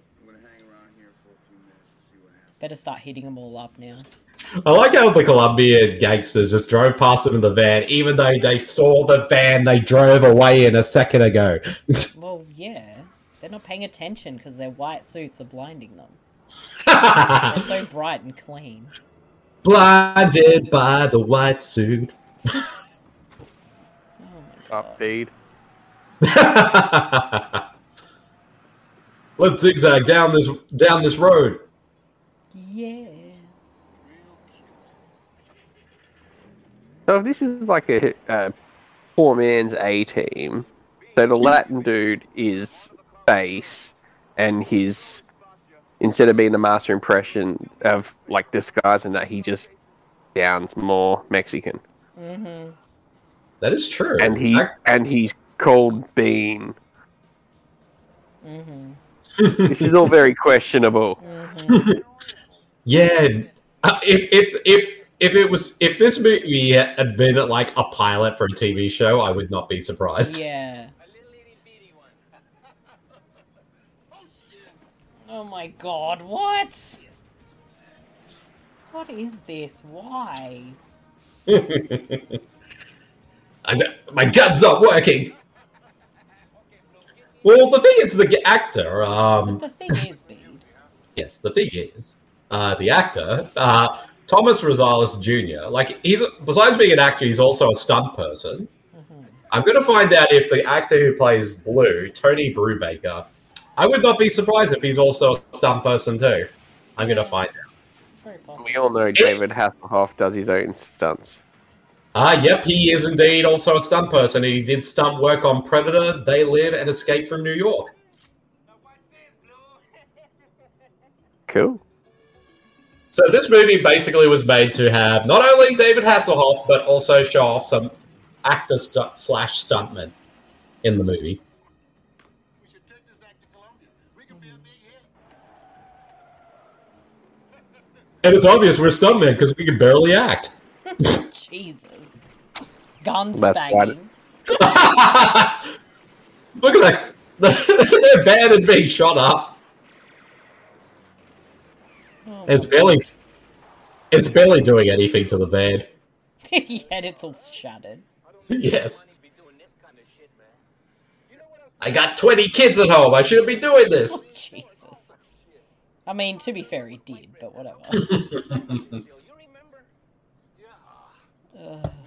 Better start hitting them all up now. I like how the Colombian gangsters just drove past them in the van, even though they saw the van they drove away in a second ago. Well, yeah. They're not paying attention because their white suits are blinding them. They're so bright and clean. Blinded by the white suit. Oh my god. Upbeat. Let's zigzag down this down this road. Yeah. So if this is like a, a poor man's A team, so the Latin dude is bass, and his instead of being the master impression of like disguising that, he just sounds more Mexican. Mm-hmm. That is true. And he I- and he's called Bean. Mm-hmm. This is all very questionable. Mm-hmm. Yeah, uh, if if if if it was if this movie had been like a pilot for a T V show, I would not be surprised. Yeah. Oh my god, what? What is this? Why? I'm, my gun's not working. Well, the thing is, the actor. Um, The thing is, Bede. yes, the thing is, uh, the actor, uh, Thomas Rosales Junior Like, he's besides being an actor, he's also a stunt person. Mm-hmm. I'm going to find out if the actor who plays Blue, Tony Brubaker, I would not be surprised if he's also a stunt person too. I'm going to find out. Very possible. We all know David Hasselhoff does his own stunts. Ah, yep, he is indeed also a stunt person. He did stunt work on Predator, They Live, and Escape from New York. Cool. So this movie basically was made to have not only David Hasselhoff, but also show off some actor stu- slash stuntmen in the movie. And it's obvious we're stuntmen because we can barely act. Jesus. Guns That's banging. Look at that. Their van is being shot up. Oh It's my barely it's barely doing anything to the van. God. Yet it's all shattered. Yes. I got twenty kids at home. I shouldn't be doing this. Jesus. I mean, to be fair, he did, but whatever. Ugh.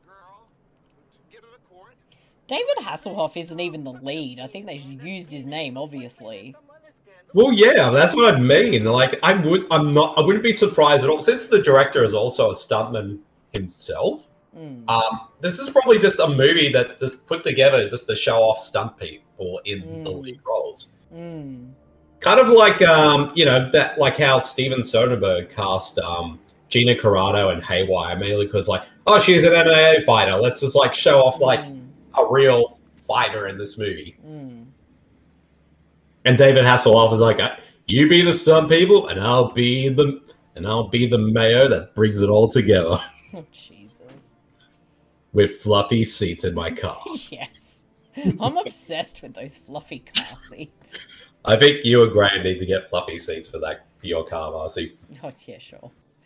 David Hasselhoff isn't even the lead. I think they used his name, obviously. Well, yeah, that's what I mean. Like, I would, I'm not, I wouldn't be surprised at all since the director is also a stuntman himself. Mm. Um, this is probably just a movie that just put together just to show off stunt people in Mm. the lead roles. Mm. Kind of like, um, you know, that like how Steven Soderbergh cast um, Gina Carano and Haywire, mainly because like, oh, she's an M M A fighter. Let's just like show off like Mm. a real fighter in this movie. Mm. And David Hasselhoff is like, you be the stunt people, and I'll be the and I'll be the mayo that brings it all together Oh, Jesus. with fluffy seats in my car. Yes. I'm obsessed with those fluffy car seats. I think you and Graham need to get fluffy seats for that for your car, Marcy. Oh, yeah, sure.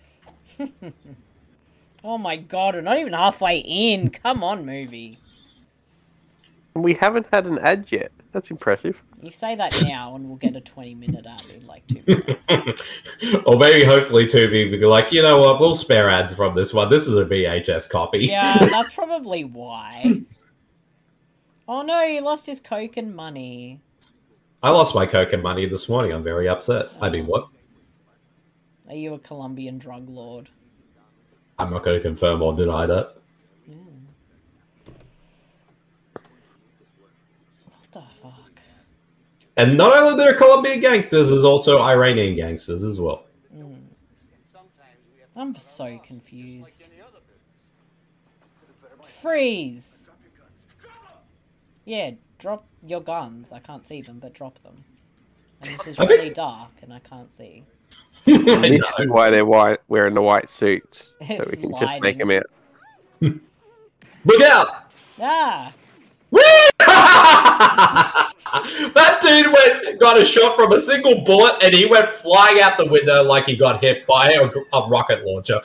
Oh my god, we're not even halfway in. Come on, movie. We haven't had an ad yet. That's impressive. You say that now and we'll get a twenty minute ad in like two minutes. Or maybe hopefully two people be like, you know what, we'll spare ads from this one. This is a V H S copy. Yeah, that's probably why. Oh no, he lost his coke and money. I lost my coke and money this morning. I'm very upset. I mean, what? Are you a Colombian drug lord? I'm not going to confirm or deny that. What the fuck? And not only they're Colombian gangsters, there's also Iranian gangsters as well. Mm. I'm so confused. Freeze! Yeah, drop your guns. I can't see them, but drop them. And this is I think- really dark and I can't see. I This know. is why they're white, wearing the white suits. So It's we can just make lighting. them out. Look out! Ah! Whee! That dude went got a shot from a single bullet, and he went flying out the window like he got hit by a, a rocket launcher.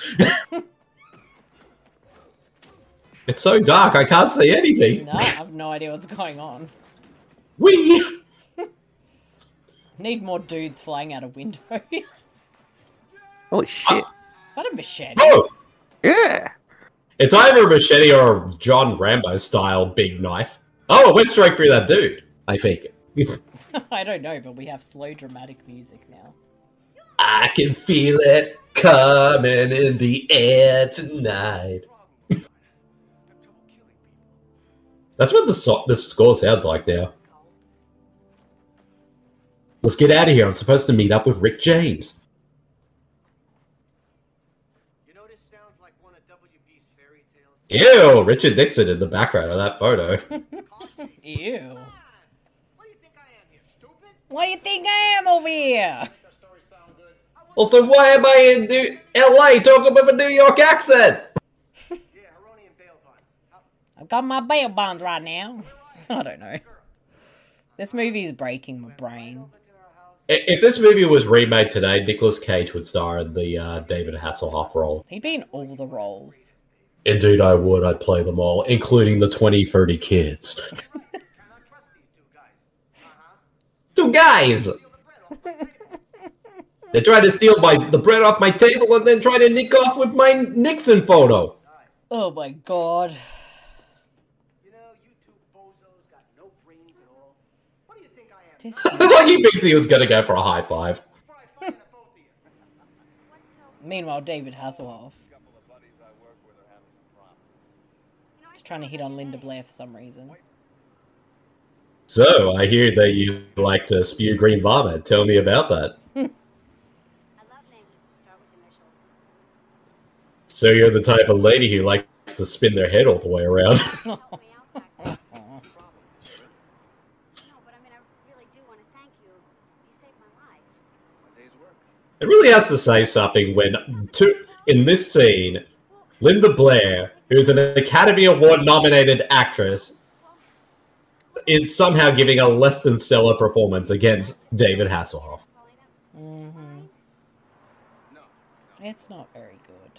It's so dark, I can't see anything. No, I have no idea what's going on. Whee! Need more dudes flying out of windows. Is Holy shit. that a machete? Oh! Yeah. It's either a machete or a John Rambo style big knife. Oh, it went straight through that dude, I think. I don't know, but we have slow dramatic music now. I can feel it coming in the air tonight. That's what the, so- the score sounds like now. Let's get out of here. I'm supposed to meet up with Rick James. You know, this sounds like one of W B's fairy tales. Ew, Richard Nixon in the background of that photo. Ew. What do you think I am here, stupid? What do you think I am over here? The story sound good? Also, why am I in New- L A talking with a New York accent? Yeah, Haroni and bail bonds. How- I've got my bail bonds right now. I don't know. This movie is breaking my brain. I- If this movie was remade today, Nicolas Cage would star in the uh, David Hasselhoff role. He'd be in all the roles. Indeed, I would. I'd play them all, including the twenty thirty kids. Cannot trust these two guys. Uh-huh. Two guys! They tried to steal my the bread off my table and then try to nick off with my Nixon photo. Oh my god. You know, you two bozos got no brains at all. What do you think I am? This- Like he thinks he was going to go for a high five. Before I fire the both of you. Meanwhile, David Hasselhoff is trying to hit on Linda Blair for some reason. So, I hear that you like to spew green vomit. Tell me about that. I love names that start with initials. So you're the type of lady who likes to spin their head all the way around. Help me out back there. No, but I mean, I really do want to thank you. You saved my life. It really has to say something when, two, in this scene, Linda Blair, who's an Academy Award nominated actress, is somehow giving a less than stellar performance against David Hasselhoff. Mm-hmm. It's not very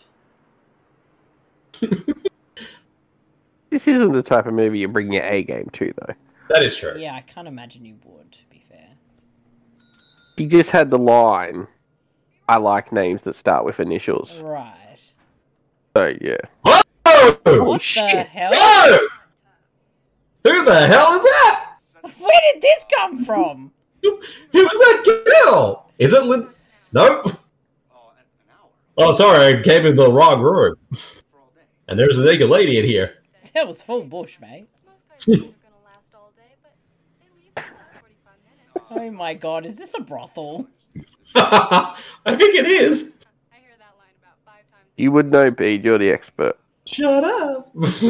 good. This isn't the type of movie you bring your A game to, though. That is true. Yeah, I can't imagine you would, to be fair. He just had the line, I like names that start with initials. Right. So, yeah. Whoa! Holy What the shit. hell? Whoa! Who the hell is that? Where did this come from? Who was that girl? Is it Lin... Nope. Oh, sorry, I came in the wrong room. And there's a naked lady in here. That was full bush, mate. Most guys think we're gonna last all day, but they leave in about forty-five minutes. Oh my god, is this a brothel? I think it is. I hear that line about five times. You would know, Bede. You're the expert. Shut up.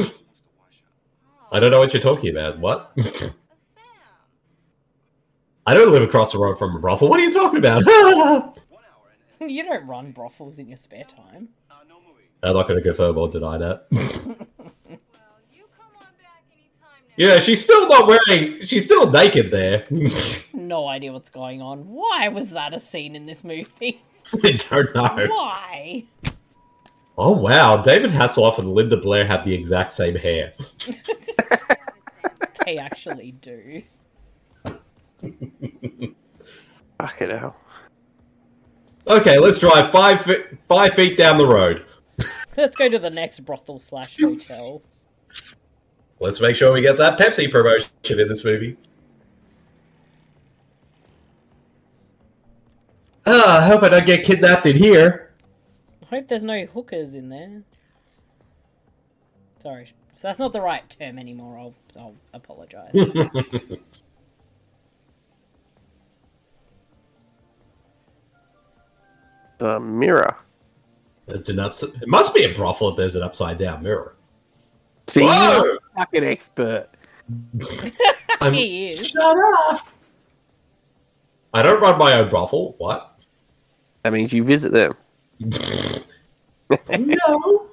I don't know what you're talking about. What? A Sam. I don't live across the road from a brothel. What are you talking about? You don't run brothels in your spare time. I'm not going to confirm or deny that. Well, you come on back anytime now. Yeah, she's still not wearing... She's still naked there. No idea what's going on. Why was that a scene in this movie? I don't know. Why? Oh, wow. David Hasselhoff and Linda Blair have the exact same hair. They actually do. Fucking hell. Okay, let's drive five, fi- five feet down the road. Let's go to the next brothel slash hotel. Let's make sure we get that Pepsi promotion in this movie. Ah, I hope I don't get kidnapped in here. I hope there's no hookers in there. Sorry, if that's not the right term anymore, I'll, I'll apologise. The mirror. It's an upside. It must be a brothel if there's an upside down mirror. See, Whoa! you're a fucking expert. I'm- He is. Shut up! I don't run my own brothel. What? That means you visit them. No.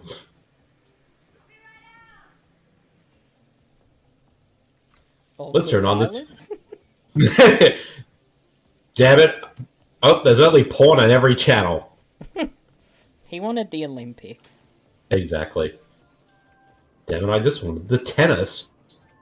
Let's turn on the t- silence. Damn it. Oh, there's only porn on every channel. He wanted the Olympics. Exactly. Damn it, I just wanted the tennis.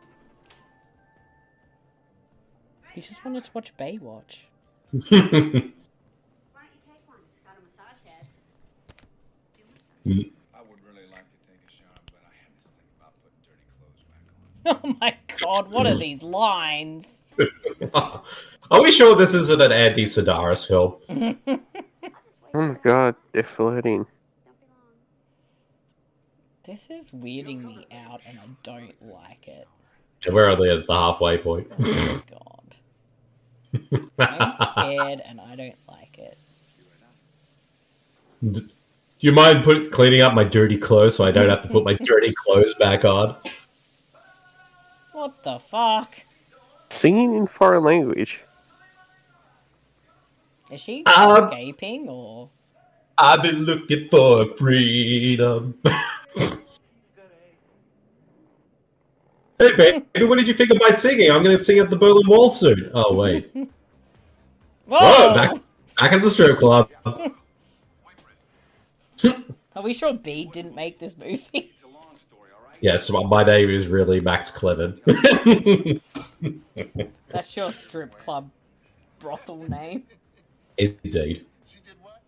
He just wanted to watch Baywatch. Why don't you take one? It's got a massage head. Do massage. I would really like to take a shower, but I have this thing about putting dirty clothes back on. Oh my god, what are these lines? Are we sure this isn't an Andy Sedaris film? Oh my god, they're flirting. Don't be long. This is weirding me out and I don't like it. Yeah, we're only at the halfway point. Oh my god. I'm scared and I don't like it. Do you mind put, cleaning up my dirty clothes so I don't have to put my dirty clothes back on? What the fuck? Singing in foreign language. Is she Um, escaping or? I've been looking for freedom. Hey, baby, what did you think of my singing? I'm going to sing at the Berlin Wall soon. Oh, wait. Whoa! Whoa, back, back at the strip club. Are we sure B didn't make this movie? Yes, well, my name is really Max Clevin. That's your strip club brothel name. Indeed. She did what?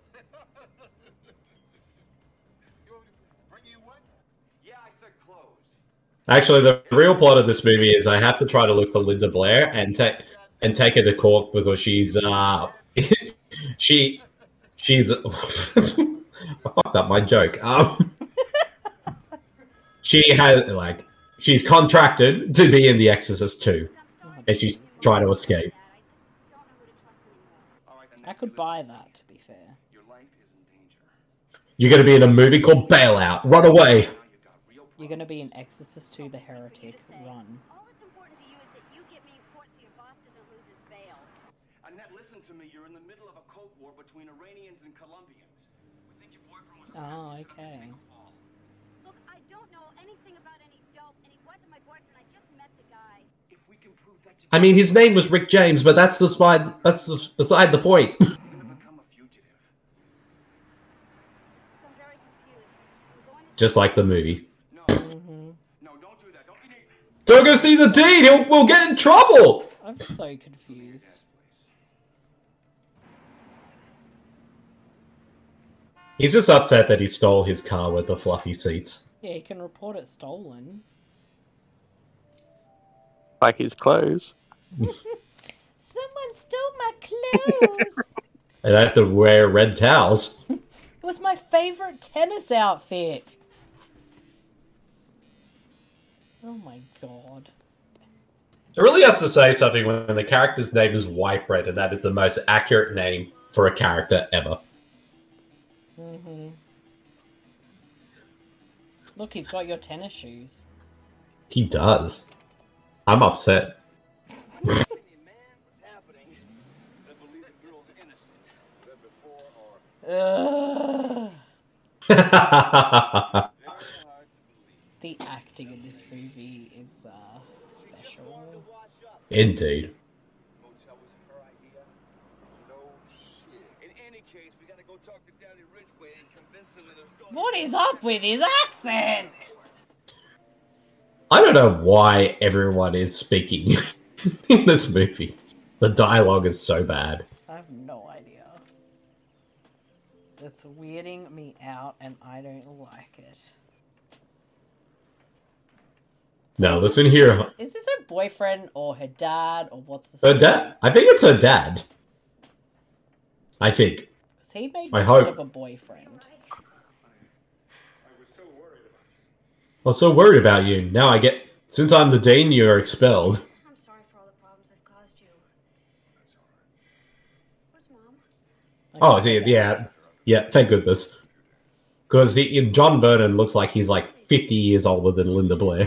You want me to bring you what? Yeah, I said clothes. Actually, the real plot of this movie is I have to try to look for Linda Blair and take and take her to court because she's uh she she's I fucked up my joke. Um, she has like she's contracted to be in The Exorcist two, and she's trying to escape. I could buy that, to be fair. Your life is in danger. You're going to be in a movie called Bailout. Run away. You're gonna be in Exorcist two: The Heretic. Run. All that's important to you is that you get me in court so your boss doesn't lose his bail. Annette, listen to me. You're in the middle of a cold war between Iranians and Colombians. We think your boyfriend was. Oh, okay. Look, I don't know anything about any dope, and he wasn't my boyfriend. I just met the guy. If we can prove that to I mean, his name was Rick James, but that's the beside that's the, beside the point. you're gonna become a fugitive. I'm very confused. I'm going to Just like the movie. No, no, don't do that. Don't you need? Don't go see the deed. He'll, we'll get in trouble. I'm so confused. He's just upset that he stole his car with the fluffy seats. Yeah, you can report it stolen. Like his clothes. Someone stole my clothes! And I have to wear red towels. It was my favorite tennis outfit! Oh my god. It really has to say something when the character's name is White Bread, and that is the most accurate name for a character ever. Mm-hmm. Look, he's got your tennis shoes. He does. I'm upset. Man, what's happening? I believe the girl's innocent. Read before or Ugh. The acting in this movie is uh, special. Indeed. motel was her idea? No shit. In any case, we gotta go talk to Daddy Ridgway and convince him that there's still. What is up with his accent? I don't know why everyone is speaking in this movie. The dialogue is so bad. I have no idea. It's weirding me out and I don't like it. Now, Is listen this- here. Is, is this her boyfriend or her dad or what's the Her dad. I think it's her dad. I think. Because he made I me hope. think of a boyfriend. I was so worried about you. Now I get. Since I'm the dean, you're expelled. I'm sorry for all the problems I've caused you. Where's Mom? Oh, see, yeah. Yeah, thank goodness. Because John Vernon looks like he's like fifty years older than Linda Blair.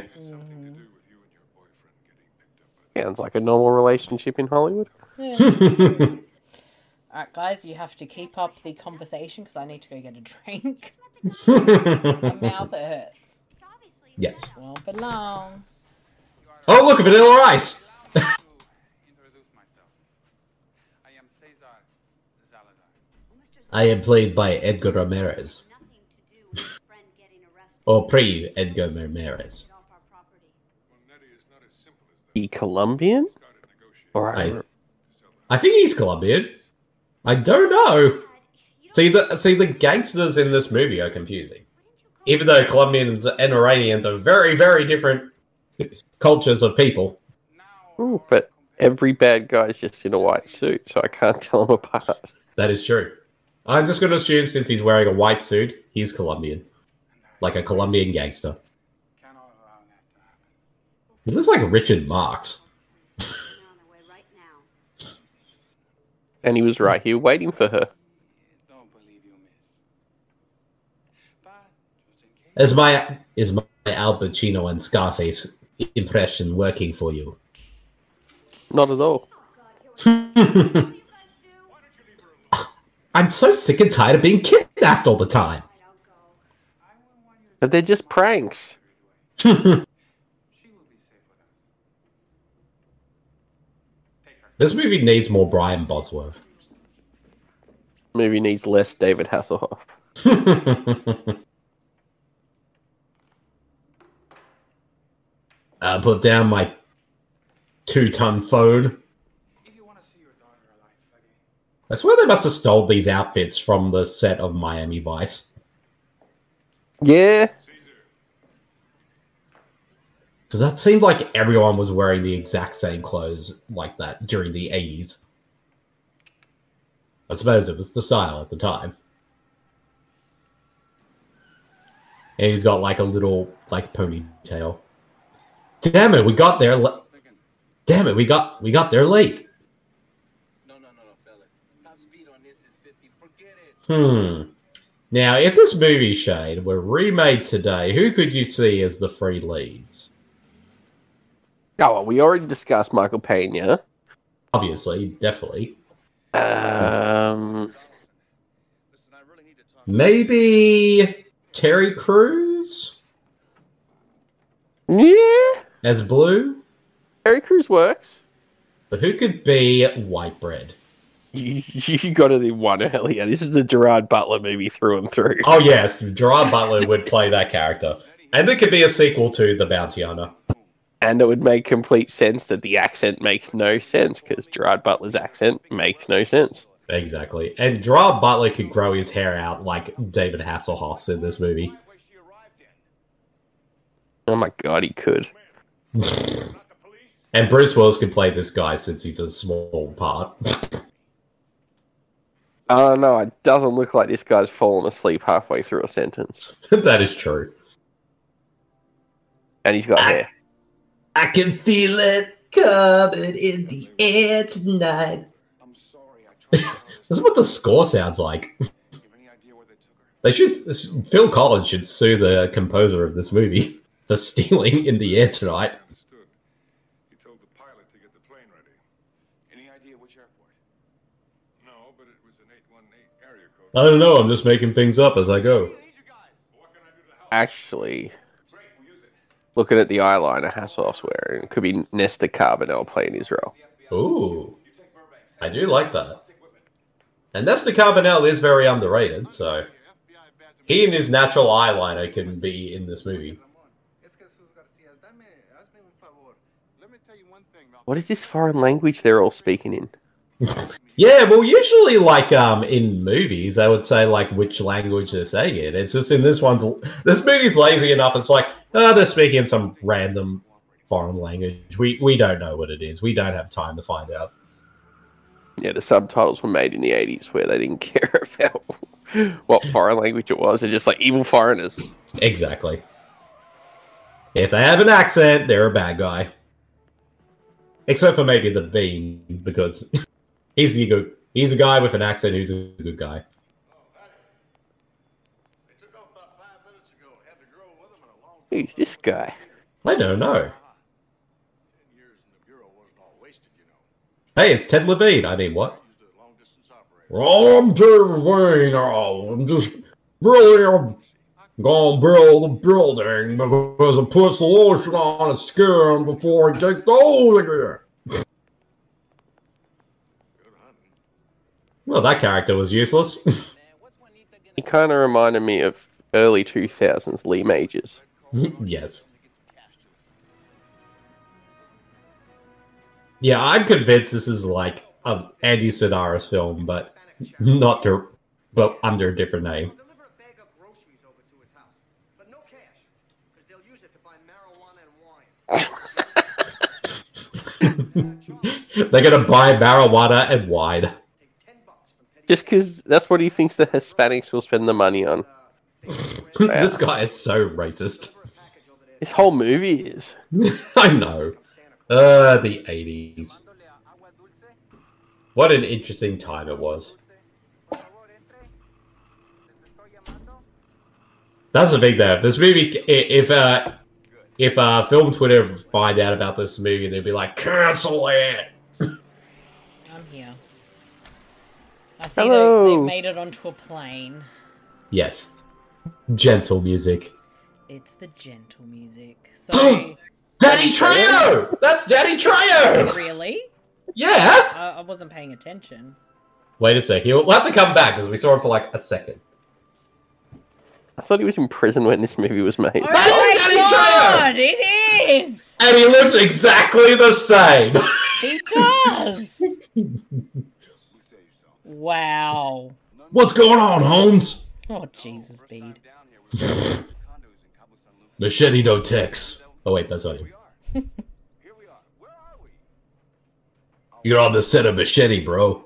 Sounds like a normal relationship in Hollywood. Alright, guys, you have to keep up the conversation because I need to go get a drink. My mouth hurts. Yes. Won't be long. Oh, look, Vanilla Ice! To introduce myself. I am Cesar Salazar. I am played by Edgar Ramirez. Nothing to do with your friend getting arrested Or pre Edgar Ramirez. off our property. Well, Nettie is not as simple as that. The Colombian? Started negotiating Or I, I think he's Colombian. I don't know. See the see the gangsters in this movie are confusing. Even though Colombians and Iranians are very, very different cultures of people. Ooh, but every bad guy's just in a white suit, so I can't tell them apart. That is true. I'm just going to assume since he's wearing a white suit, he's Colombian. Like a Colombian gangster. Cannot allow that to He looks like Richard Marx. They're on their way right now. And he was right here waiting for her. Don't believe you, miss. But just in case. Is my is my Al Pacino and Scarface impression working for you? Not at all. I'm so sick and tired of being kidnapped all the time. But they're just pranks. She will be safe with us. Take her. This movie needs more Brian Bosworth. Movie needs less David Hasselhoff. I put down my two-ton phone. If you want to see your daughter alive again, I swear they must have stole these outfits from the set of Miami Vice. Yeah. Because that seemed like everyone was wearing the exact same clothes like that during the eighties. I suppose it was the style at the time. And he's got like a little like ponytail. Damn it, we got there. Le- Damn it, we got we got there late. No, no, no, no, fellas. Top speed on this is fifty. Forget it. Hmm. Now, if this movie, Shade, were remade today, who could you see as the three leads? Oh, well, we already discussed Michael Pena. Obviously, definitely. Um, Listen, I really need to talk. Maybe Terry Crews yeah. as Blue? Terry Crews works. But who could be White Bread? You, you got it in one earlier. This is a Gerard Butler movie through and through. Oh, yes, Gerard Butler would play that character. And there could be a sequel to The Bounty Hunter. And it would make complete sense that the accent makes no sense, because Gerard Butler's accent makes no sense. Exactly. And Gerard Butler could grow his hair out like David Hasselhoff in this movie. Oh my god, he could. And Bruce Willis could play this guy since he's a small part. I don't know, it doesn't look like this guy's fallen asleep halfway through a sentence. That is true. And he's got hair. I can feel it coming in the air tonight. I'm sorry. I tried to tell her This is what the score sounds like. You have any idea where they took her? They should. Phil Collins should sue the composer of this movie for stealing "In the Air Tonight." Understood. He told the pilot to get the plane ready. Any idea which airport? No, but it was an eight one eight area code. I don't know. I'm just making things up as I go. What can I do to help? Actually, Great, we'll use it. looking at the eyeliner Hasselhoff's wearing, it could be Nesta Carbonell playing Israel. Ooh, I do like that. And Nesta Carbonell is very underrated, so he and his natural eyeliner can be in this movie. What is this foreign language they're all speaking in? Yeah, well, usually, like um, in movies, I would say like which language they're saying it. It's just in this one's this movie's lazy enough. It's like, oh, they're speaking some random foreign language. We we don't know what it is. We don't have time to find out. Yeah, the subtitles were made in the eighties where they didn't care about what foreign language it was. They're just like evil foreigners. Exactly. If they have an accent, they're a bad guy. Except for maybe the Bean, because he's the good. He's a guy with an accent who's a good guy. Who's this guy? I don't know. Hey, it's Ted Levine. I mean, what? Oh, I'm Ted Levine. Oh, I'm just really I'm gonna build a building because I put the lotion on his skin before I take the hole again. Well, that character was useless. He kind of reminded me of early two thousands Lee Majors. Yes. Yeah, I'm convinced this is like an Andy Sidaris film, but not to, but under a different name. Deliver a bag of groceries over to his house, but no cash, because they'll use it to buy marijuana and wine. They're gonna buy marijuana and wine. Take ten bucks from petty. Just because that's what he thinks the Hispanics will spend the money on. This guy is so racist. Deliver a package over there This whole movie is. I know. Uh, the eighties. What an interesting time it was. That's the thing, though. This movie, if uh, if uh, Film Twitter find out about this movie, they'd be like, cancel it. I'm here. I see they, Hello. they've made it onto a plane. Yes. Gentle music. It's the gentle music. Sorry. Danny Trejo! That's Danny Trejo! Really? Yeah! I, I wasn't paying attention. Wait a sec. He'll, we'll have to come back because we saw him for like a second. I thought he was in prison when this movie was made. Oh That is my Danny god! It is! And he looks exactly the same. He does! Wow. What's going on, Holmes? Oh, Jesus, Bede. Machete no tex. Oh wait, that's not him. You're on the set of Machete, bro.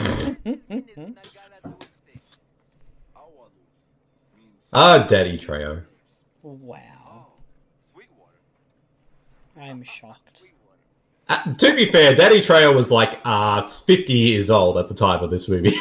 Ah, Daddy Trejo. Wow. I'm shocked. Uh, to be fair, Danny Trejo was like uh, fifty years old at the time of this movie.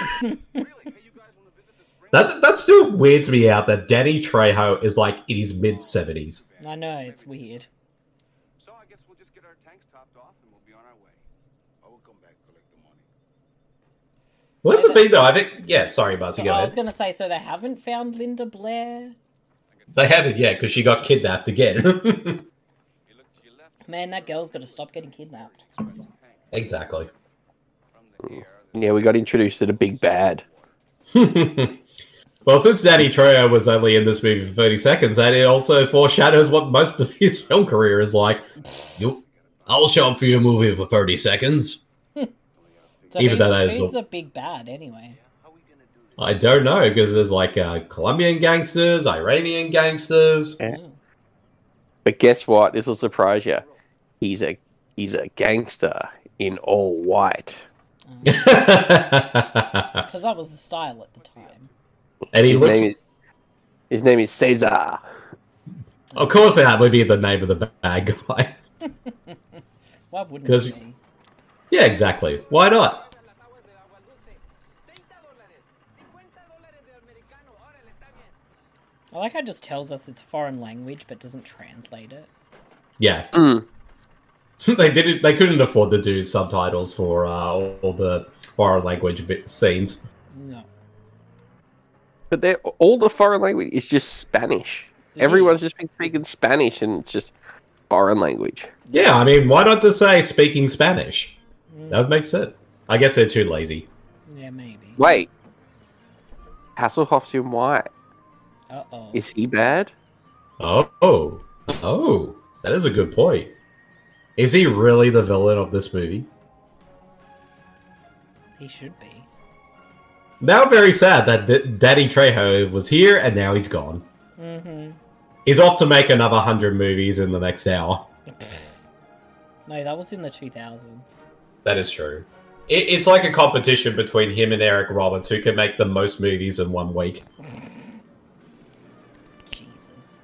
That, that still weirds me out that Danny Trejo is like in his mid seventies. I know, it's weird. So I guess we'll just get our tanks topped off and we'll be on our way. I will come back collect the money. Well, that's the thing, though. I think, yeah, sorry, Buzz, So you go I was ahead. going to say, so they haven't found Linda Blair? They haven't yet because she got kidnapped again. Man, that girl's got to stop getting kidnapped. Exactly. Yeah, we got introduced to the big bad. Well, since Danny Trejo was only in this movie for thirty seconds, and it also foreshadows what most of his film career is like. You, I'll show up for your movie for thirty seconds. So Even who's, though that is who's the- the big bad, anyway? I don't know, because there's like uh, Colombian gangsters, Iranian gangsters. Yeah. But guess what? This will surprise you. He's a he's a gangster in all white. Because that was the style at the time. And he His looks... name is his name is Cesar. Of course that would be the name of the bad guy. Why wouldn't Because- it be? Yeah, exactly. Why not? I like how it just tells us it's foreign language, but doesn't translate it. Yeah. Mm. they didn't. They couldn't afford to do subtitles for uh, all the foreign language bit scenes. No. But they're, all the foreign language is just Spanish. It Everyone's is. just been speaking Spanish, and it's just foreign language. Yeah, I mean, why not just say speaking Spanish? That would make sense. I guess they're too lazy. Yeah, maybe. Wait, Hasselhoff's in white. Uh-oh. Is he bad? Oh, oh, oh, that is a good point. Is he really the villain of this movie? He should be. Now, very sad that D- Danny Trejo was here and now he's gone. Mm-hmm. He's off to make another hundred movies in the next hour. No, that was in the two thousands. That is true. It, it's like a competition between him and Eric Roberts, who can make the most movies in one week. Jesus.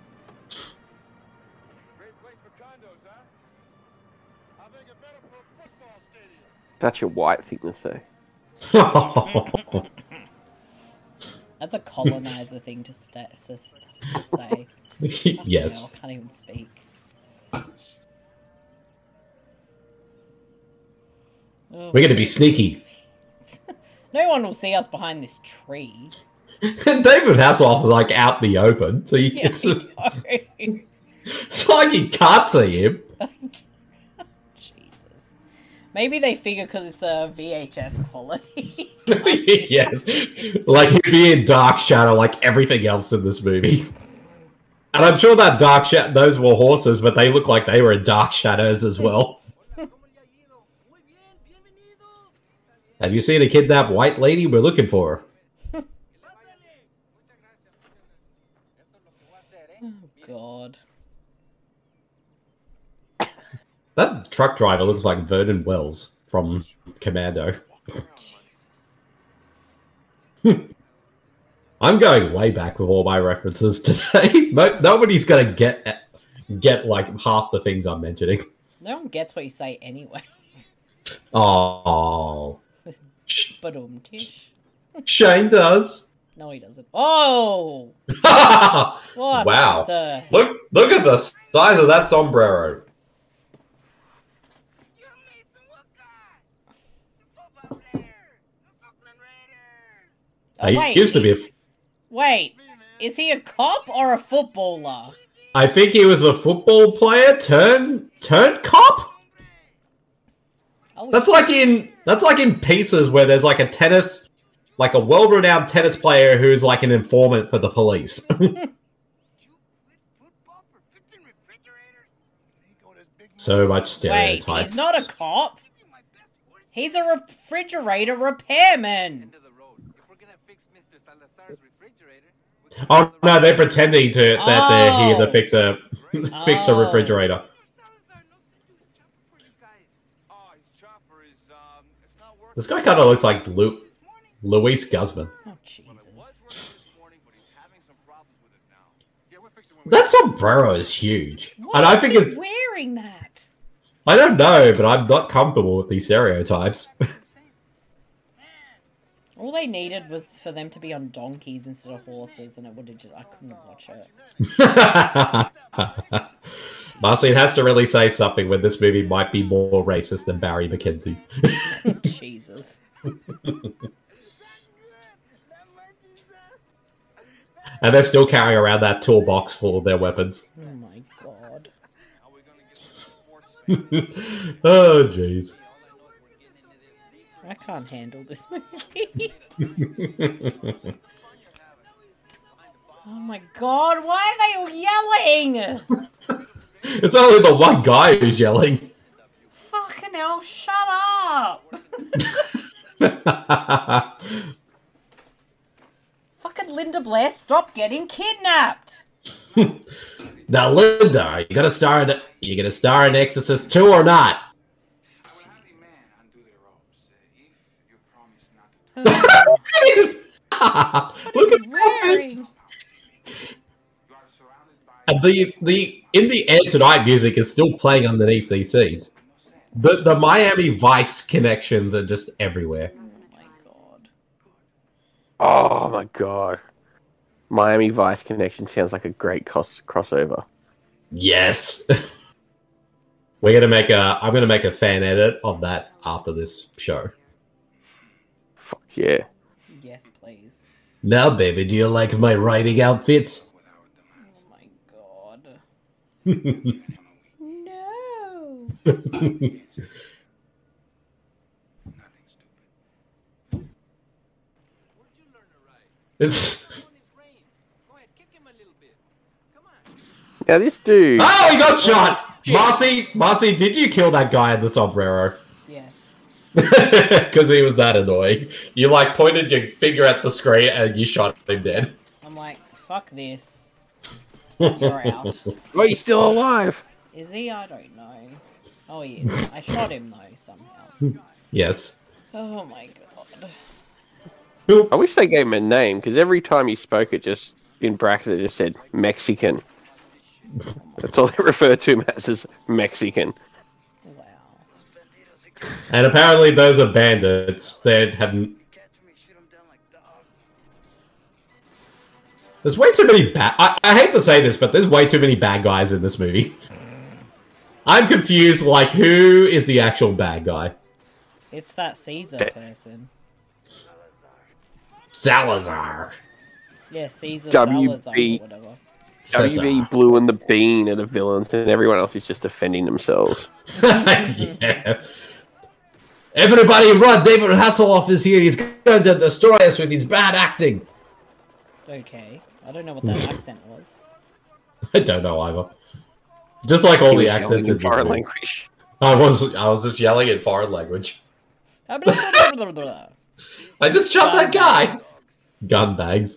Great place for condos, huh? I think it better for a football stadium. Such a white thing to say. That's a colonizer thing to, sta- to, to say. Yes. Hell, I can't even speak. Oh, We're going to be sneaky. no one will see us behind this tree. And David Hasselhoff is like out in the open, so you, Yeah, it's, we know. it's like you can't see him. Jesus. Maybe they figure because it's a V H S quality. Yes, like he'd be in dark shadow, like everything else in this movie. And I'm sure that dark shadow, those were horses, but they look like they were in dark shadows as well. Have you seen a kidnapped white lady? We're looking for her. Oh, God. That truck driver looks like Vernon Wells from Commando. I'm going way back with all my references today. Mo- Nobody's going to get get like half the things I'm mentioning. No one gets what you say anyway. Oh, But um, Tish. Shane does. No, he doesn't. Oh! What Wow! the- Look, look at the size of that sombrero. Oh, he wait, used to be. A, Wait, is he a cop or a footballer? I think he was a football player turned turned cop. Oh, That's like in that's like in Pieces, where there's like a tennis, like a world-renowned tennis player who's like an informant for the police. So much Wait, stereotypes. he's not a cop. He's a refrigerator repairman. Oh no, they're pretending to that they're here to Oh. fix a fix a Oh. refrigerator. This guy kind of looks like Lu- Luis Guzman. Oh, Jesus. That sombrero is huge, Why and I is think he it's. wearing that? I don't know, but I'm not comfortable with these stereotypes. All they needed was for them to be on donkeys instead of horses, and it would have just... I couldn't have watched it. Marcin has to really say something when this movie might be more racist than Barry McKenzie. Jesus. And they're still carrying around that toolbox full of their weapons. Oh my god. Oh, jeez. I can't handle this movie. Oh my god, why are they all yelling? It's only the one guy who's yelling. Fucking hell, shut up! Fucking Linda Blair, stop getting kidnapped! Now, Linda, you gonna star in you gonna star in Exorcist two or not? Look at Wearing. And the the in the air tonight music is still playing underneath these scenes. The the Miami Vice connections are just everywhere. Oh my god. Miami Vice Connection sounds like a great cos- crossover. Yes. We're gonna make a I'm gonna make a fan edit of that after this show. Fuck yeah. Yes, please. Now, baby, do you like my riding outfit? Oh my god. No. It's Now this dude. Oh, he got shot! Marcy, Marcy, did you kill that guy in the sombrero? Yes. Because he was that annoying. You like pointed your finger at the screen and you shot him dead. I'm like, fuck this. You're out. Oh, he's still alive. Is he? I don't know. Oh, he is. I shot him though, somehow. Yes. Oh my god. I wish they gave him a name, because every time he spoke, it just, in brackets, it just said Mexican. That's all they refer to him as, is Mexican. And apparently those are bandits. They hadn't... There's way too many bad... I, I hate to say this, but there's way too many bad guys in this movie. I'm confused, like, who is the actual bad guy? It's that Caesar person. Salazar. Yeah, Caesar W Salazar B or whatever. W B Blue and the Bean are the villains, and everyone else is just defending themselves. Yeah. Everybody run! David Hasselhoff is here. He's going to destroy us with his bad acting. Okay. I don't know what that accent was. I don't know either. Just like all He the was accents yelling in in foreign this movie. language. I was I was just yelling in foreign language. I just shot that guy. Gun bags.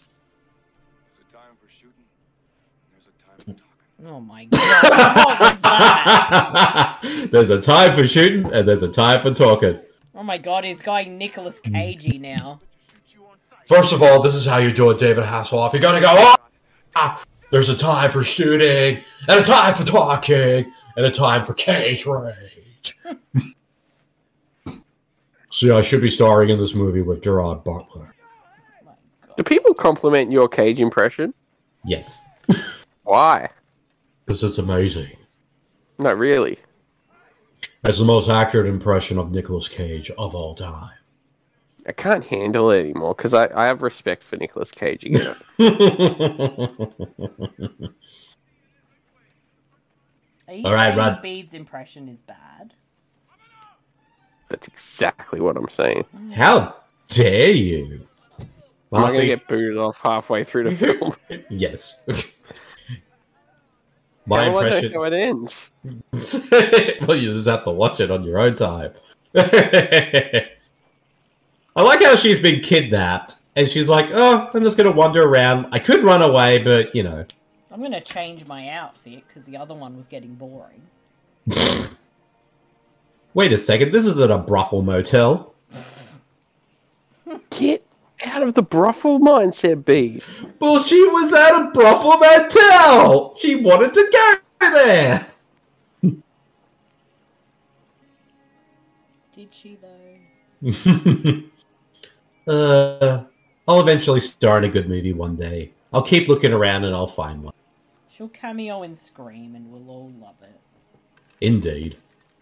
Oh my god, what was that? There's a time for shooting and there's a time for talking. Oh my god, he's going Nicolas Cagey now. First of all, this is how you do it, David Hasselhoff. You're gonna go, oh! There's a time for shooting, and a time for talking, and a time for cage rage. See, I should be starring in this movie with Gerard Butler. Do people compliment your Cage impression? Yes. Why? Because it's amazing. Not really. It's the most accurate impression of Nicolas Cage of all time. I can't handle it anymore because I, I have respect for Nicolas Cage again. Are you All right, saying Rod. Bede's impression is bad? That's exactly what I'm saying. How dare you? Am I going to Marcy- get booted off halfway through the film? Yes. My How do I know impression. how it ends? Well, you just have to watch it on your own time. I like how she's been kidnapped, and she's like, "Oh, I'm just gonna wander around. I could run away, but you know." I'm going to change my outfit because the other one was getting boring. Wait a second. This isn't a brothel motel. Get out of the brothel mindset, B. Well, she was at a brothel motel. She wanted to go there. Did she, though? uh, I'll eventually star in a good movie one day. I'll keep looking around and I'll find one. She'll cameo in Scream and we'll all love it. Indeed.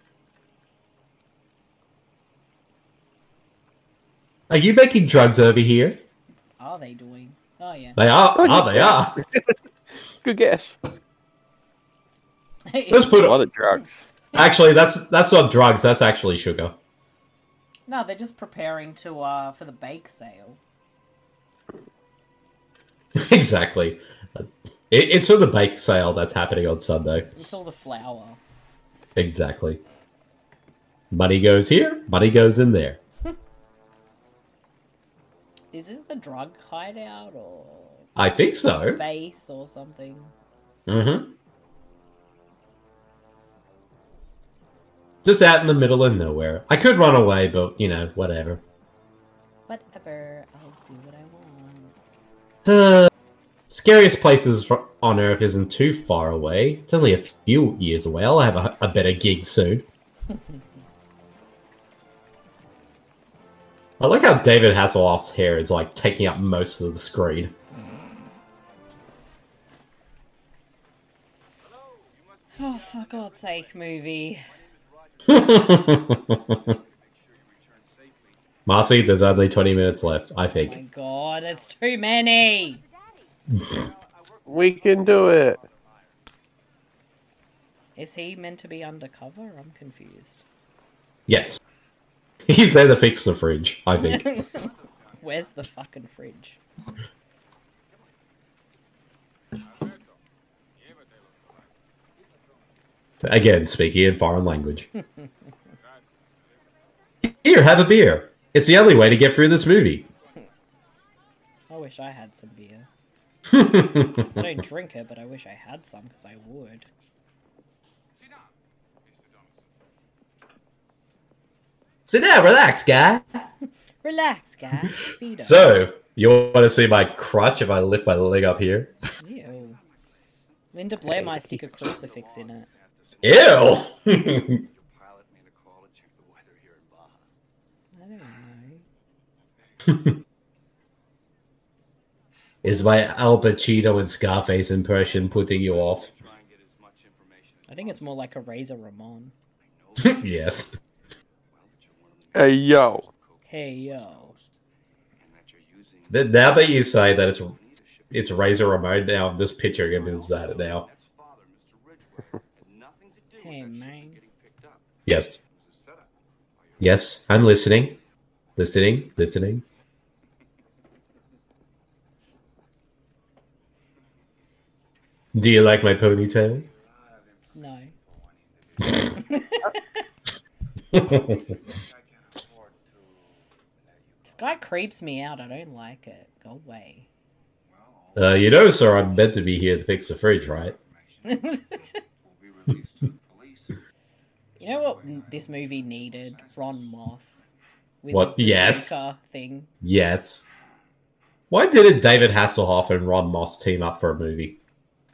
Are you making drugs over here? Are they doing? Oh, yeah. They are. Oh, Oh, they are. Good guess. Let's put A it. lot of drugs. Actually, that's that's not drugs. That's actually sugar. No, they're just preparing to uh for the bake sale. Exactly. It, it's for the bake sale that's happening on Sunday. It's all the flour. Exactly. Money goes here. Money goes in there. Is this the drug hideout or I think so. base or something? Mm-hmm. Just out in the middle of nowhere. I could run away, but, you know, whatever. Whatever, I'll do what I want. Uh, scariest places for, on Earth isn't too far away. It's only a few years away. I'll have a, a better gig soon. I like how David Hasselhoff's hair is, like, taking up most of the screen. Oh, for God's sake, movie. Marcy, there's only twenty minutes left, I Oh my think. God, that's too many! We can do it. Is he meant to be undercover? I'm confused. Yes. He's there to fix the fridge, I think. Where's the fucking fridge? Again, speaking in foreign language. Here, have a beer. It's the only way to get through this movie. I wish I had some beer. I don't drink it, but I wish I had some because I would. Sit down, relax, guy. Relax, guy. Feed 'em. So, you want to see my crutch if I lift my leg up here? Ew. Linda Blair might stick a crucifix in it. Ew! Pilot made a call to check the weather here in Baja. I don't know. Is my Al Pacino and Scarface impression putting you off? Try and get as much information as I think it's more like a Razor Ramon. Yes. Hey, yo. Hey, yo. and that you're using Th- Now that you say that it's it's Razor Ramon, now I'm just picturing him as that now. Dad's father, Mister Ridgway, had nothing to do Hey, with that ship man. getting picked up. Yes. It was a setup by your Yes, I'm listening. Listening, listening. Do you like my ponytail? No. This guy creeps me out. I don't like it. Go away. Uh, you know, sir, I'm meant to be here to fix the fridge, right? will be released to the police. You know what m- this movie needed? Ron Moss. With What? his Yes. bazooka thing. Yes. Why didn't David Hasselhoff and Ron Moss team up for a movie?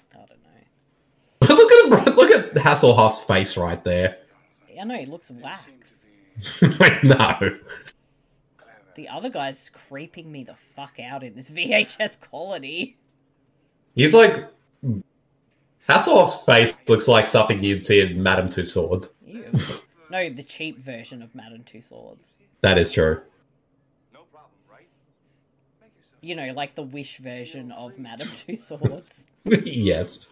at look at Hasselhoff's face right there. I know, he looks wax. Like, no. The other guy's creeping me the fuck out in this V H S quality. He's like... Hasselhoff's face looks like something you'd see in Madame Tussauds. Ew. No, the cheap version of Madame Tussauds. That is true. You know, like the Wish version of Madame Tussauds. Yes.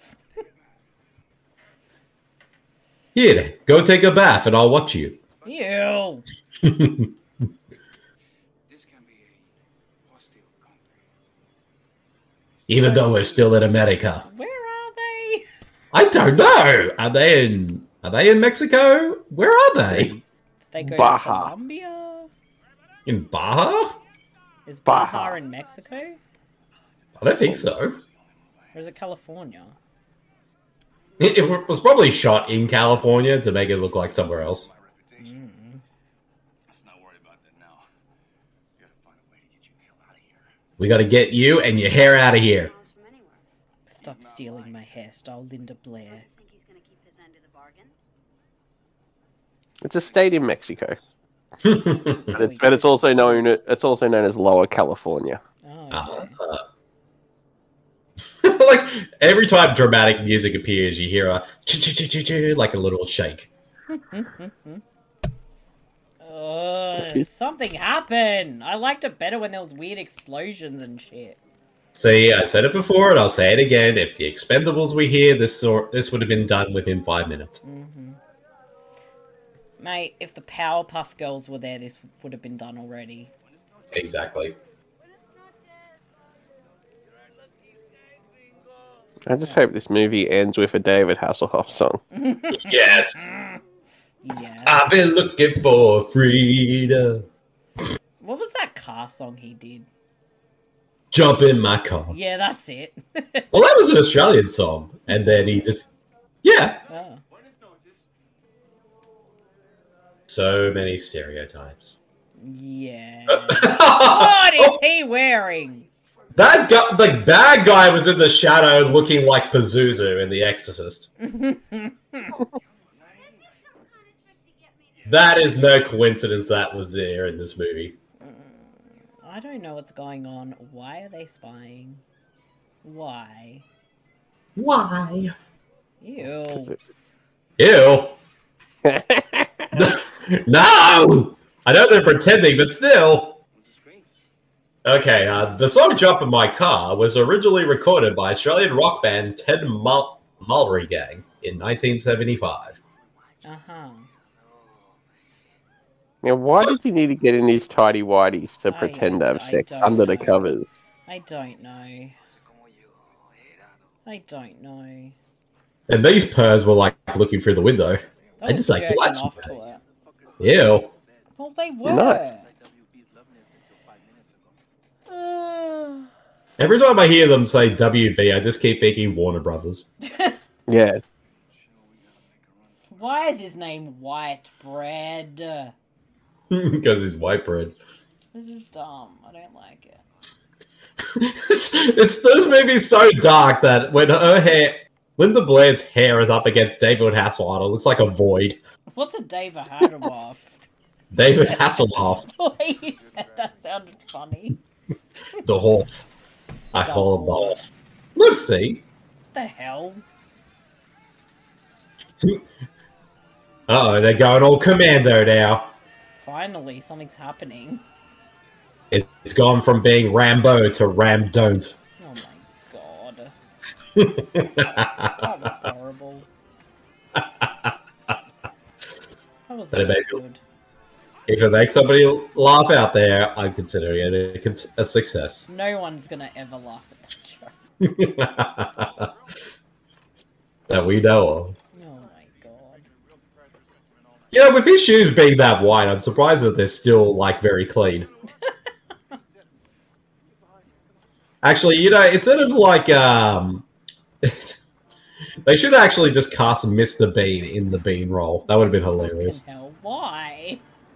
Here, go take a bath and I'll watch you. Ew. Even though we're still in America. Where are they? I don't know. Are they in Are they in Mexico? Where are they? Did they go Baja. to Colombia? In Baja? Is Baja, Baja. in Mexico? I don't think so. Or is it California? It, it was probably shot in California to make it look like somewhere else. Mm. Let's not worry about that now. We gotta find a way to get you the hell out of here. We got to get you and your hair out of here. Comes from anywhere. Stop stealing my hairstyle, Linda Blair. Think he's gonna keep his end of the bargain? It's a state in Mexico, but it's, but it's also known it's also known as Lower California. Oh, Uh, okay. uh, like every time dramatic music appears, you hear a ch-ch-ch-ch-ch, like a little shake. Uh, something happened. I liked it better when there was weird explosions and shit. See, I said it before and I'll say it again. If the Expendables were here, this sort this would have been done within five minutes. Mm-hmm. Mate, if the Powerpuff Girls were there, this would have been done already. Exactly. I just hope this movie ends with a David Hasselhoff song. Yes. Yeah. I've been looking for freedom. What was that car song he did? Jump in my car. Yeah, that's it. Well, that was an Australian song. And then he just... Yeah. Oh. So many stereotypes. Yeah. What is he wearing? That guy, the bad guy was in the shadow looking like Pazuzu in The Exorcist. That is no coincidence that was there in this movie. I don't know what's going on. Why are they spying? Why? Why? Ew. Ew. No! I know they're pretending, but still. Okay, uh, the song Jump in My Car was originally recorded by Australian rock band Ted Mul- Mulry Gang in nineteen seventy-five. Uh-huh. Now, why did you need to get in these tidy whities to I- pretend to have I sex don't under the know. covers? I don't know. I don't know. And these purrs were like looking through the window. They I were just like jerking watching off to those. it. Ew. Well, they were. Nice. Uh, Every time I hear them say W B, I just keep thinking Warner Brothers. Yes. why is his name White Bread? Because he's white bread. This is dumb. I don't like it. it's, it's those movies so dark that when her hair, Linda Blair's hair is up against David Hasselhoff, it looks like a void. What's a David Hasselhoff? David Hasselhoff, The way you said that sounded funny. the Hoff. I call him the Hoff. Look, see. What the hell? Uh-oh, they're going all commando now. Finally, something's happening. It, it's gone from being Rambo to Ram Don't. Oh my god. That was horrible. That was But not it made- good. If it makes somebody laugh out there, I'm considering it a, cons- a success. No one's gonna ever laugh at that joke. That we know of. Oh my god. You know, with his shoes being that wide, I'm surprised that they're still, like, very clean. Actually, you know, it's sort of like, um... they should actually just cast Mister Bean in the Bean role. That would have been hilarious. Fucking hell, why?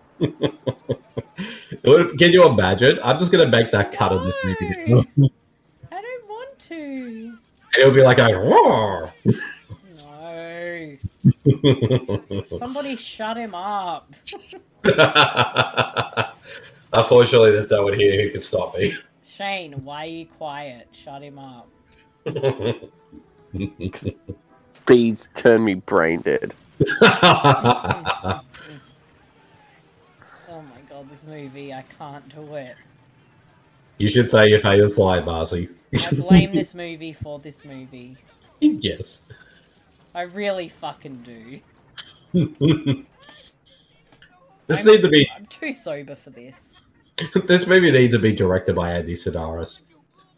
It would, can you imagine? I'm just going to make that cut of this movie. No. I don't want to. And it'll be like, a, "Roar." No. no. Somebody shut him up. Unfortunately, there's no one here who can stop me. Shane, why are you quiet? Shut him up. Beads turn me brain dead. Oh my god, this movie, I can't do it. You should say your famous line, Marcy. I blame this movie for this movie. Yes. I really fucking do. This I'm, needs to be. I'm too sober for this. This movie needs to be directed by Andy Sidaris.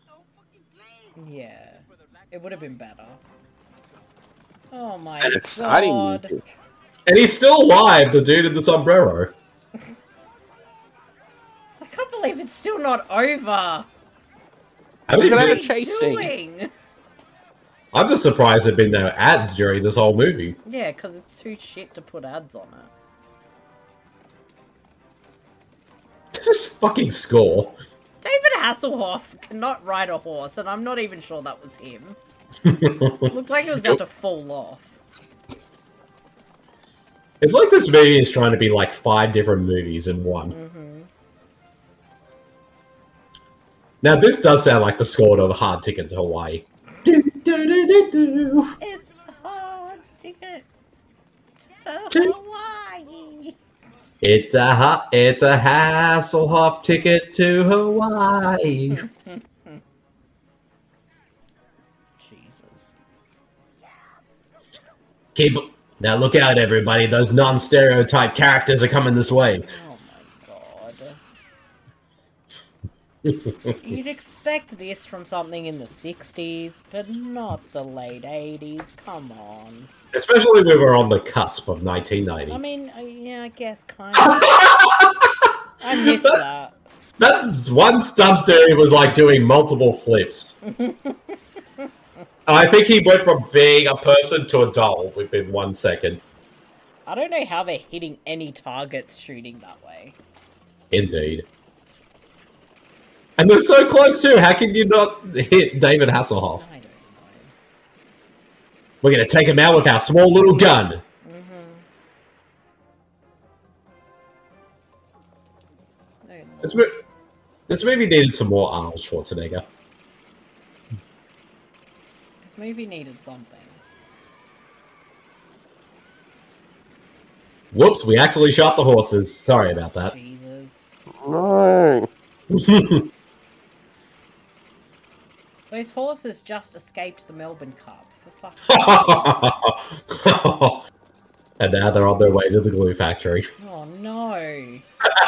Yeah. It would have been better. Oh my And exciting god. music. And he's still alive, the dude in the sombrero. I can't believe it's still not over. How many We're gonna have minutes- a chase scene. Doing? I'm just surprised there've been no ads during this whole movie. Yeah, because it's too shit to put ads on it. This is fucking score. David Hasselhoff cannot ride a horse, and I'm not even sure that was him. Looked like he was about to fall off. It's like this movie is trying to be like five different movies in one. Mm-hmm. Now, this does sound like the score of Hard Ticket to Hawaii. Do, do, do, do, do. It's a hard ticket to To- Hawaii. It's a ha- it's a Hasselhoff ticket to Hawaii. Jesus. Keep now. Look out, everybody! Those non-stereotype characters are coming this way. Oh my god. You'd expect this from something in the sixties, but not the late eighties. Come on. Especially when we're on the cusp of nineteen ninety. I mean, uh, yeah, I guess kind of. I missed that. That one stunt dude was like doing multiple flips. I think he went from being a person to a doll within one second. I don't know how they're hitting any targets shooting that way. Indeed. And they're so close too. How can you not hit David Hasselhoff? I don't know. We're going to take him out with our small little gun. Mm-hmm. This, mo- this movie needed some more Arnold Schwarzenegger. This movie needed something. Whoops, we actually shot the horses. Sorry about that. Jesus. No. Those horses just escaped the Melbourne Cup. For fuck's sake. And now they're on their way to the glue factory. Oh no.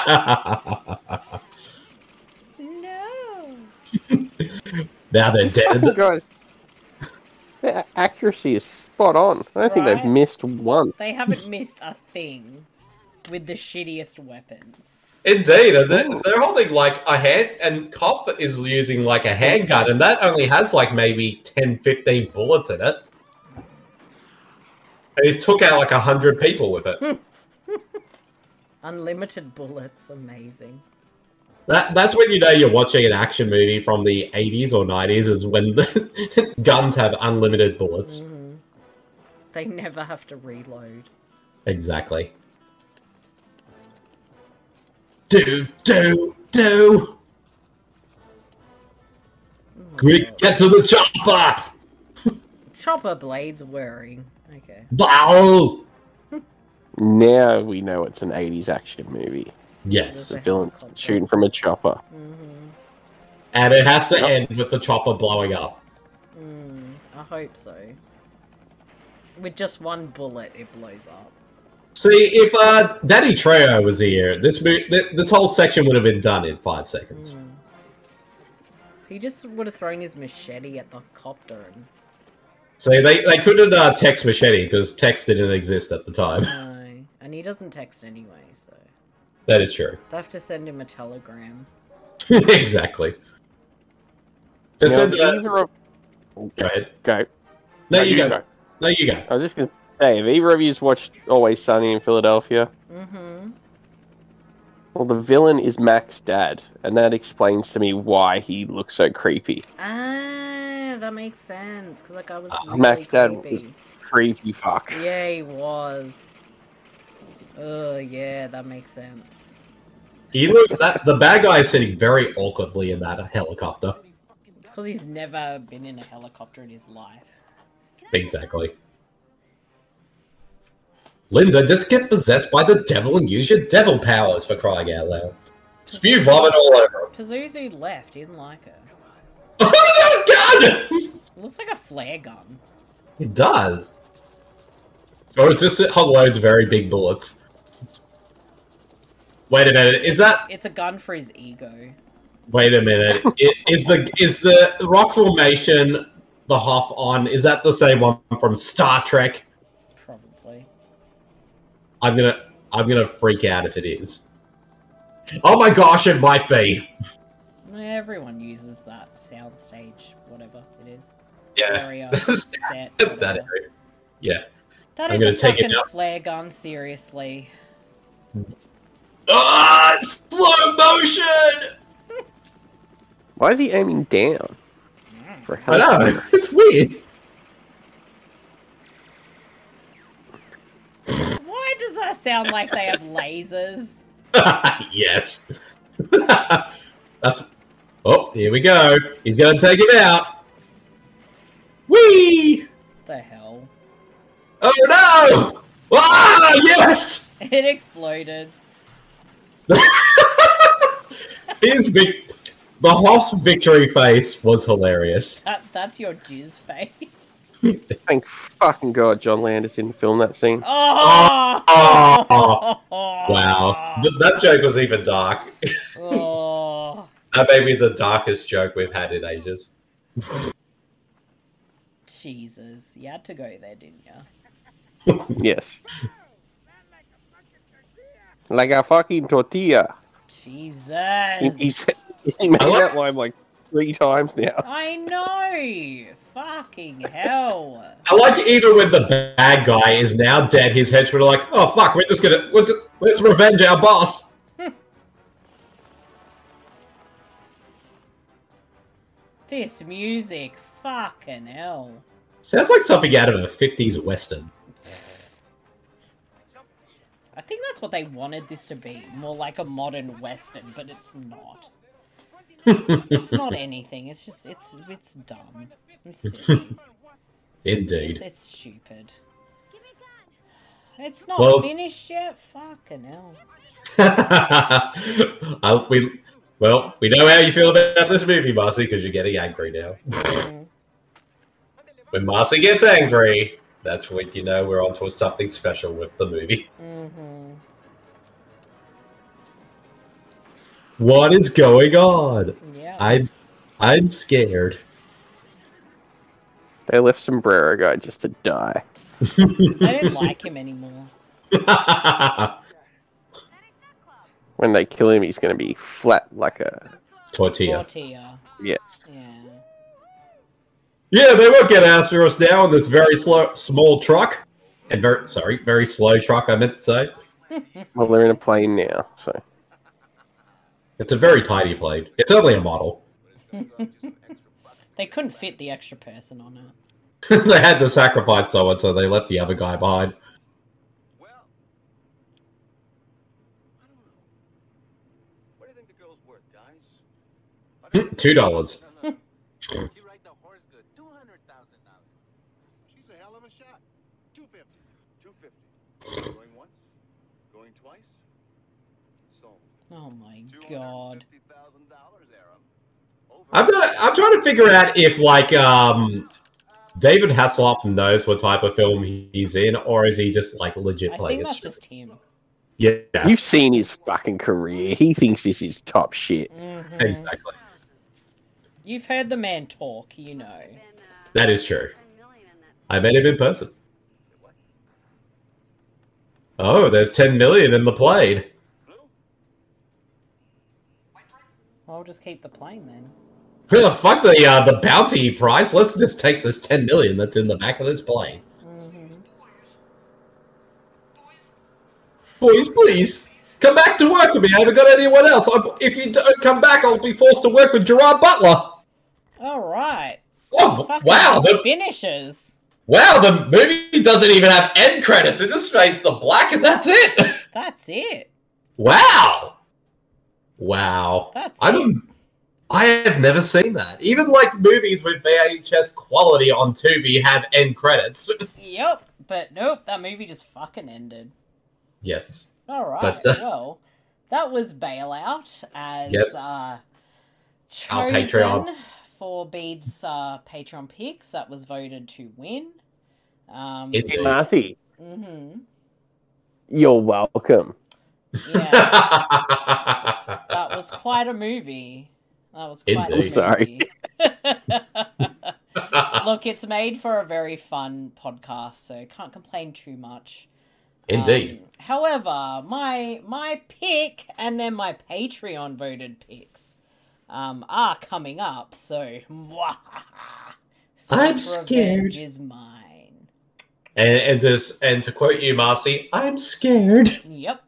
No. Now they're dead. Fucking guys, their accuracy is spot on. I don't think Right? they've missed one. They haven't missed a thing with the shittiest weapons. Indeed, and they're, they're holding like a hand, and Cop is using like a handgun, and that only has like maybe ten, fifteen bullets in it. And he's took out like a hundred people with it. Unlimited bullets, amazing. That that's when you know you're watching an action movie from the eighties or nineties, is when the guns have unlimited bullets. Mm-hmm. They never have to reload. Exactly. Do, do, do! Oh my Quick, God. get to the chopper! Chopper blades wearing. Okay. Bow! Now we know it's an eighties action movie. Yes. The villain shooting from a chopper. Mm-hmm. And it has to end with the chopper blowing up. Mm, I hope so. With just one bullet, it blows up. See, if uh, Danny Trejo was here, this mo- th- this whole section would have been done in five seconds. Mm. He just would have thrown his machete at the copter and... See, they, they couldn't uh, text Machete because text didn't exist at the time. No. And he doesn't text anyway, so... That is true. They have to send him a telegram. Exactly. Just Now, send that- either of... Go ahead. Go. No, you go. No, you go. I was just going to say, have either of you watched Always Sunny in Philadelphia? Mm-hmm. Well, the villain is Mac's dad, and that explains to me why he looks so creepy. Ah, that makes sense. Because that guy was Uh, really Mac's dad creepy. was creepy fuck. Yeah, he was. Oh, yeah, that makes sense. He looked that the bad guy is sitting very awkwardly in that helicopter. It's because he's never been in a helicopter in his life. Exactly. Linda, just get possessed by the devil and use your devil powers, for crying out loud. Spew vomit all over him. Pazuzu left. He didn't like her. Look at that gun! It looks like a flare gun. It does. Or it just unloads very big bullets. Wait a minute, is that... It's a gun for his ego. Wait a minute. I- is the is the rock formation, the Hoth on, is that the same one from Star Trek? Probably. I'm gonna I'm gonna freak out if it is. Oh my gosh, it might be. Everyone uses that soundstage, whatever it is. Yeah. Area, that set, whatever. area. Yeah. That I'm is gonna a take it fucking out. flare gun, seriously. Ah, slow motion! Why is he aiming down? For I hell. know, it's weird. Why does that sound like they have lasers? Yes. That's. Oh, here we go. He's gonna take it out. Whee! The hell? Oh no! Ah, yes! It exploded. His vic- the Hoss victory face was hilarious. That, that's your jizz face. Thank fucking God John Landis didn't film that scene. Oh! Oh, wow. Th- that joke was even dark. Oh. That may be the darkest joke we've had in ages. Jesus. You had to go there, didn't you? Yes. Like a fucking tortilla. Jesus. He, he's, he made I like- that line like three times now. I know. Fucking hell. I like even when the bad guy is now dead, his henchmen are like, oh fuck, we're just gonna, we're just, let's revenge our boss. This music. Fucking hell. Sounds like something out of a fifties western. I think that's what they wanted this to be. More like a modern western, but it's not. It's not anything. It's just, it's it's dumb. It's silly. Indeed. It's, it's stupid. It's not Well- finished yet? Fucking hell. I, we, well, we know how you feel about this movie, Marcy, because you're getting angry now. Mm. When Marcy gets angry, that's when you know we're onto something special with the movie. Mm-hmm. What is going on? Yeah. I'm, I'm scared. They left Sombrero guy just to die. I don't like him anymore. When they kill him, he's going to be flat like a... Tortilla. Tortilla. Yes. Yeah. Yeah, they won't get after us now in this very slow, small truck. And very, sorry, very slow truck, I meant to say. Well, they're in a plane now, so... It's a very tiny plane. It's only a model. They couldn't fit the extra person on it. They had to sacrifice someone, so they left the other guy behind. Well, I don't know. What do you think the girl's worth, guys? Two dollars. She write the horse good. Two hundred thousand dollars. She's a hell of a shot. Two fifty. Two fifty. Going once. Going twice. Sold. Oh my Two hundred god. fifty thousand dollars, Aram. Over. I'm trying, I'm trying to figure out if, like, um, David Hasselhoff knows what type of film he's in, or is he just, like, legit I playing think it that's straight? just him. Yeah, You've seen his fucking career. He thinks this is top shit. Mhm. exactly. You've heard the man talk, you know. That is true. I met him in person. Oh, there's ten million in the plane. I'll just keep the plane then. Well, fuck the uh, the bounty price. Let's just take this ten million that's in the back of this plane. Mm-hmm. Boys, please come back to work with me. I haven't got anyone else. I, if you don't come back, I'll be forced to work with Gerard Butler. All right. Oh, Fucking wow! just The, finishes. Wow, the movie doesn't even have end credits. It just fades to black and that's it. That's it. Wow. Wow. That's I'm it. I have never seen that. Even like movies with V H S quality on Tubi have end credits. Yep, but nope, that movie just fucking ended. Yes. All right. But, uh, well, that was Bailout as Yes. uh, Our chosen Patreon. for Bede's uh, Patreon picks that was voted to win. Um, Indeed. Hey, Marcy, mhm. you're welcome. Yeah, that was quite a movie. That was quite Indeed. a I'm movie. Look, it's made for a very fun podcast, so can't complain too much. Indeed. Um, however, my my pick and then my Patreon voted picks um, are coming up, so I'm Sweet scared. Revenge is mine. And and this and to quote you, Marcy, I'm scared. Yep.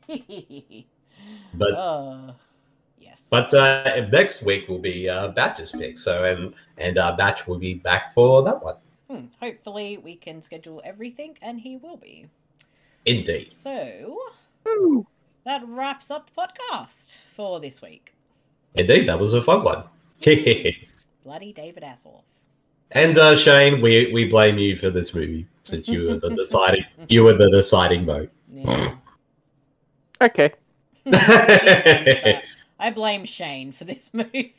But uh, yes. but uh, next week will be uh, Batch's pick. So and and uh, Batch will be back for that one. Hmm, hopefully we can schedule everything, and he will be. Indeed. So Ooh. that wraps up the podcast for this week. Indeed, that was a fun one. Bloody David Hasselhoff. And uh, Shane, we, we blame you for this movie since you were the deciding you were the deciding vote. Yeah. Okay. I blame Shane for this movie.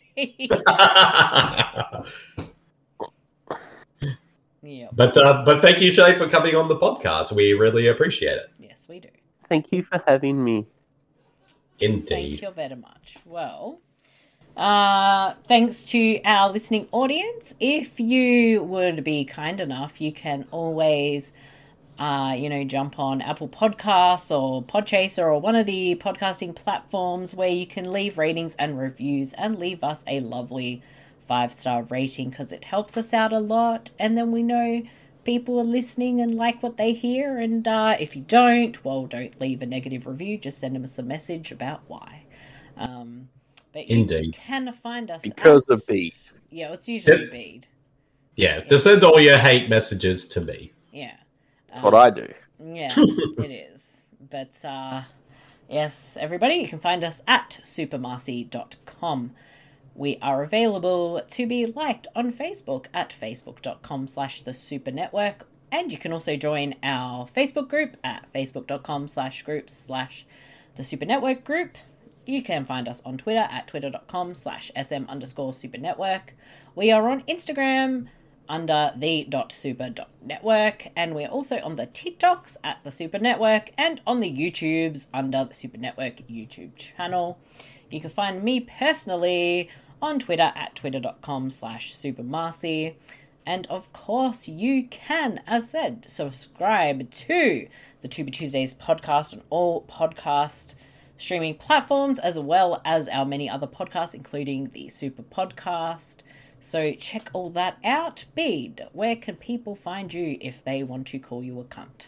Yep. But uh, but thank you, Shane, for coming on the podcast. We really appreciate it. Yes, we do. Thank you for having me. Indeed. Thank you very much. Well, uh, thanks to our listening audience. If you would be kind enough, you can always, uh, you know, jump on Apple Podcasts or Podchaser or one of the podcasting platforms where you can leave ratings and reviews and leave us a lovely five-star rating because it helps us out a lot. And then we know people are listening and like what they hear. And uh, if you don't, well, don't leave a negative review. Just send us a message about why. Um, but you Indeed. can find us Because at- of Bede. Yeah, it's usually Yep. Bede. Yeah, to send all your hate messages to me. Yeah. That's what I do. Yeah, it is. But, uh, yes, everybody, you can find us at supermarcy dot com. We are available to be liked on Facebook at facebook.com slash the super network. And you can also join our Facebook group at facebook.com slash groups slash the super network group. You can find us on Twitter at twitter.com slash sm underscore super network. We are on Instagram under the dot super dot network, and we're also on the TikToks at the Super Network and on the YouTubes under the Super Network YouTube channel. You can find me personally on Twitter at twitter.com slash supermarcy. And of course, you can, as said, subscribe to the Tubi Tuesdays podcast on all podcast streaming platforms, as well as our many other podcasts, including the Super Podcast. So check all that out. Bede, where can people find you if they want to call you a cunt?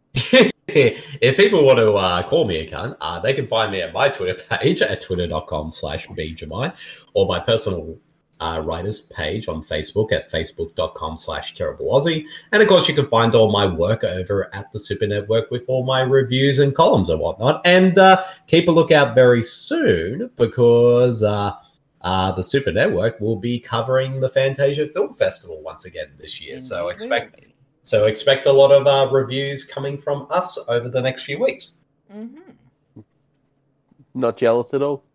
If people want to uh, call me a cunt, uh, they can find me at my Twitter page at twitter.com slash bjamine or my personal uh, writers page on Facebook at facebook.com slash terrible Aussie. And of course, you can find all my work over at the Super Network with all my reviews and columns and whatnot. And uh, keep a lookout very soon because uh, uh, the Super Network will be covering the Fantasia Film Festival once again this year. Indeed so will expect... be. So expect a lot of uh, reviews coming from us over the next few weeks. Mm-hmm. Not jealous at all.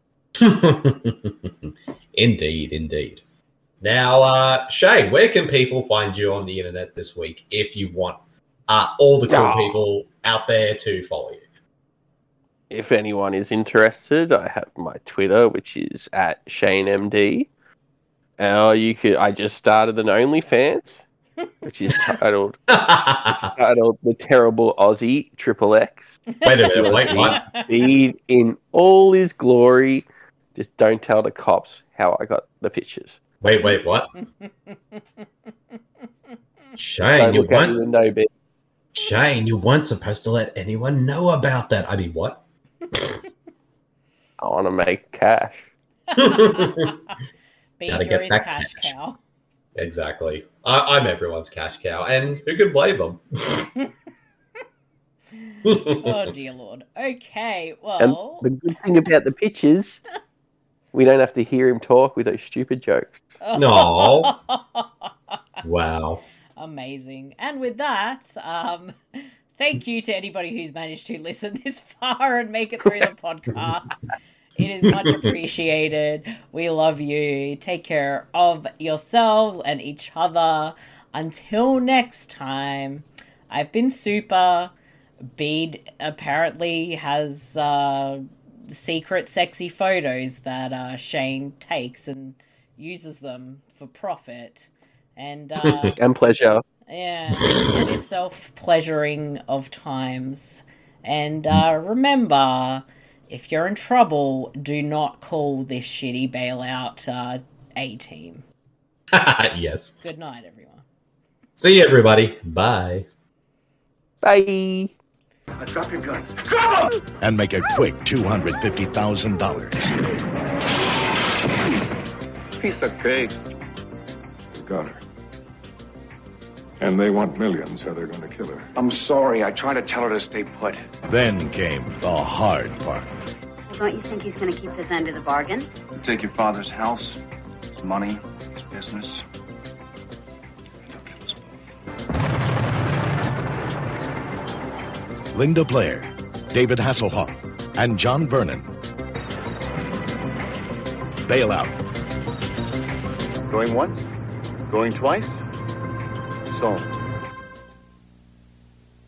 Indeed, indeed. Now, uh, Shane, where can people find you on the internet this week if you want uh, all the cool Oh. people out there to follow you? If anyone is interested, I have my Twitter, which is at ShaneMD. Uh, you could. I just started an OnlyFans, which is titled titled The Terrible Aussie Triple X. Wait a minute, wait, what? Bede in all his glory. Just don't tell the cops how I got the pictures. Wait, wait, what? Shane, Don't you look out the weren't, window, Bede. Shane, you weren't supposed to let anyone know about that. I mean, what? I want to make cash. Bede, Gotta you're get his that cash cash. cow. exactly. I, I'm everyone's cash cow, and who can blame them? Oh, dear Lord. Okay, well... And the good thing about the pictures, we don't have to hear him talk with those stupid jokes. No. Wow. Amazing. And with that, um, thank you to anybody who's managed to listen this far and make it through the podcast. It is much appreciated. We love you. Take care of yourselves and each other. Until next time, I've been Super. Bede apparently has uh, secret sexy photos that uh, Shane takes and uses them for profit. And uh, and pleasure. Yeah, and is self-pleasuring of times. And uh, remember, if you're in trouble, do not call this shitty bailout uh, A-team. Yes. Good night, everyone. See you, everybody. Bye. Bye. Now drop your guns. Drop them! And make a quick two hundred fifty thousand dollars. Piece of cake. You got her. And they want millions, so they're going to kill her. I'm sorry. I tried to tell her to stay put. Then came the hard part. Well, don't you think he's going to keep his end of the bargain? You take your father's house, his money, his business. And he'll kill us both. Linda Blair, David Hasselhoff, and John Vernon. Bailout. Going once? Going twice? So.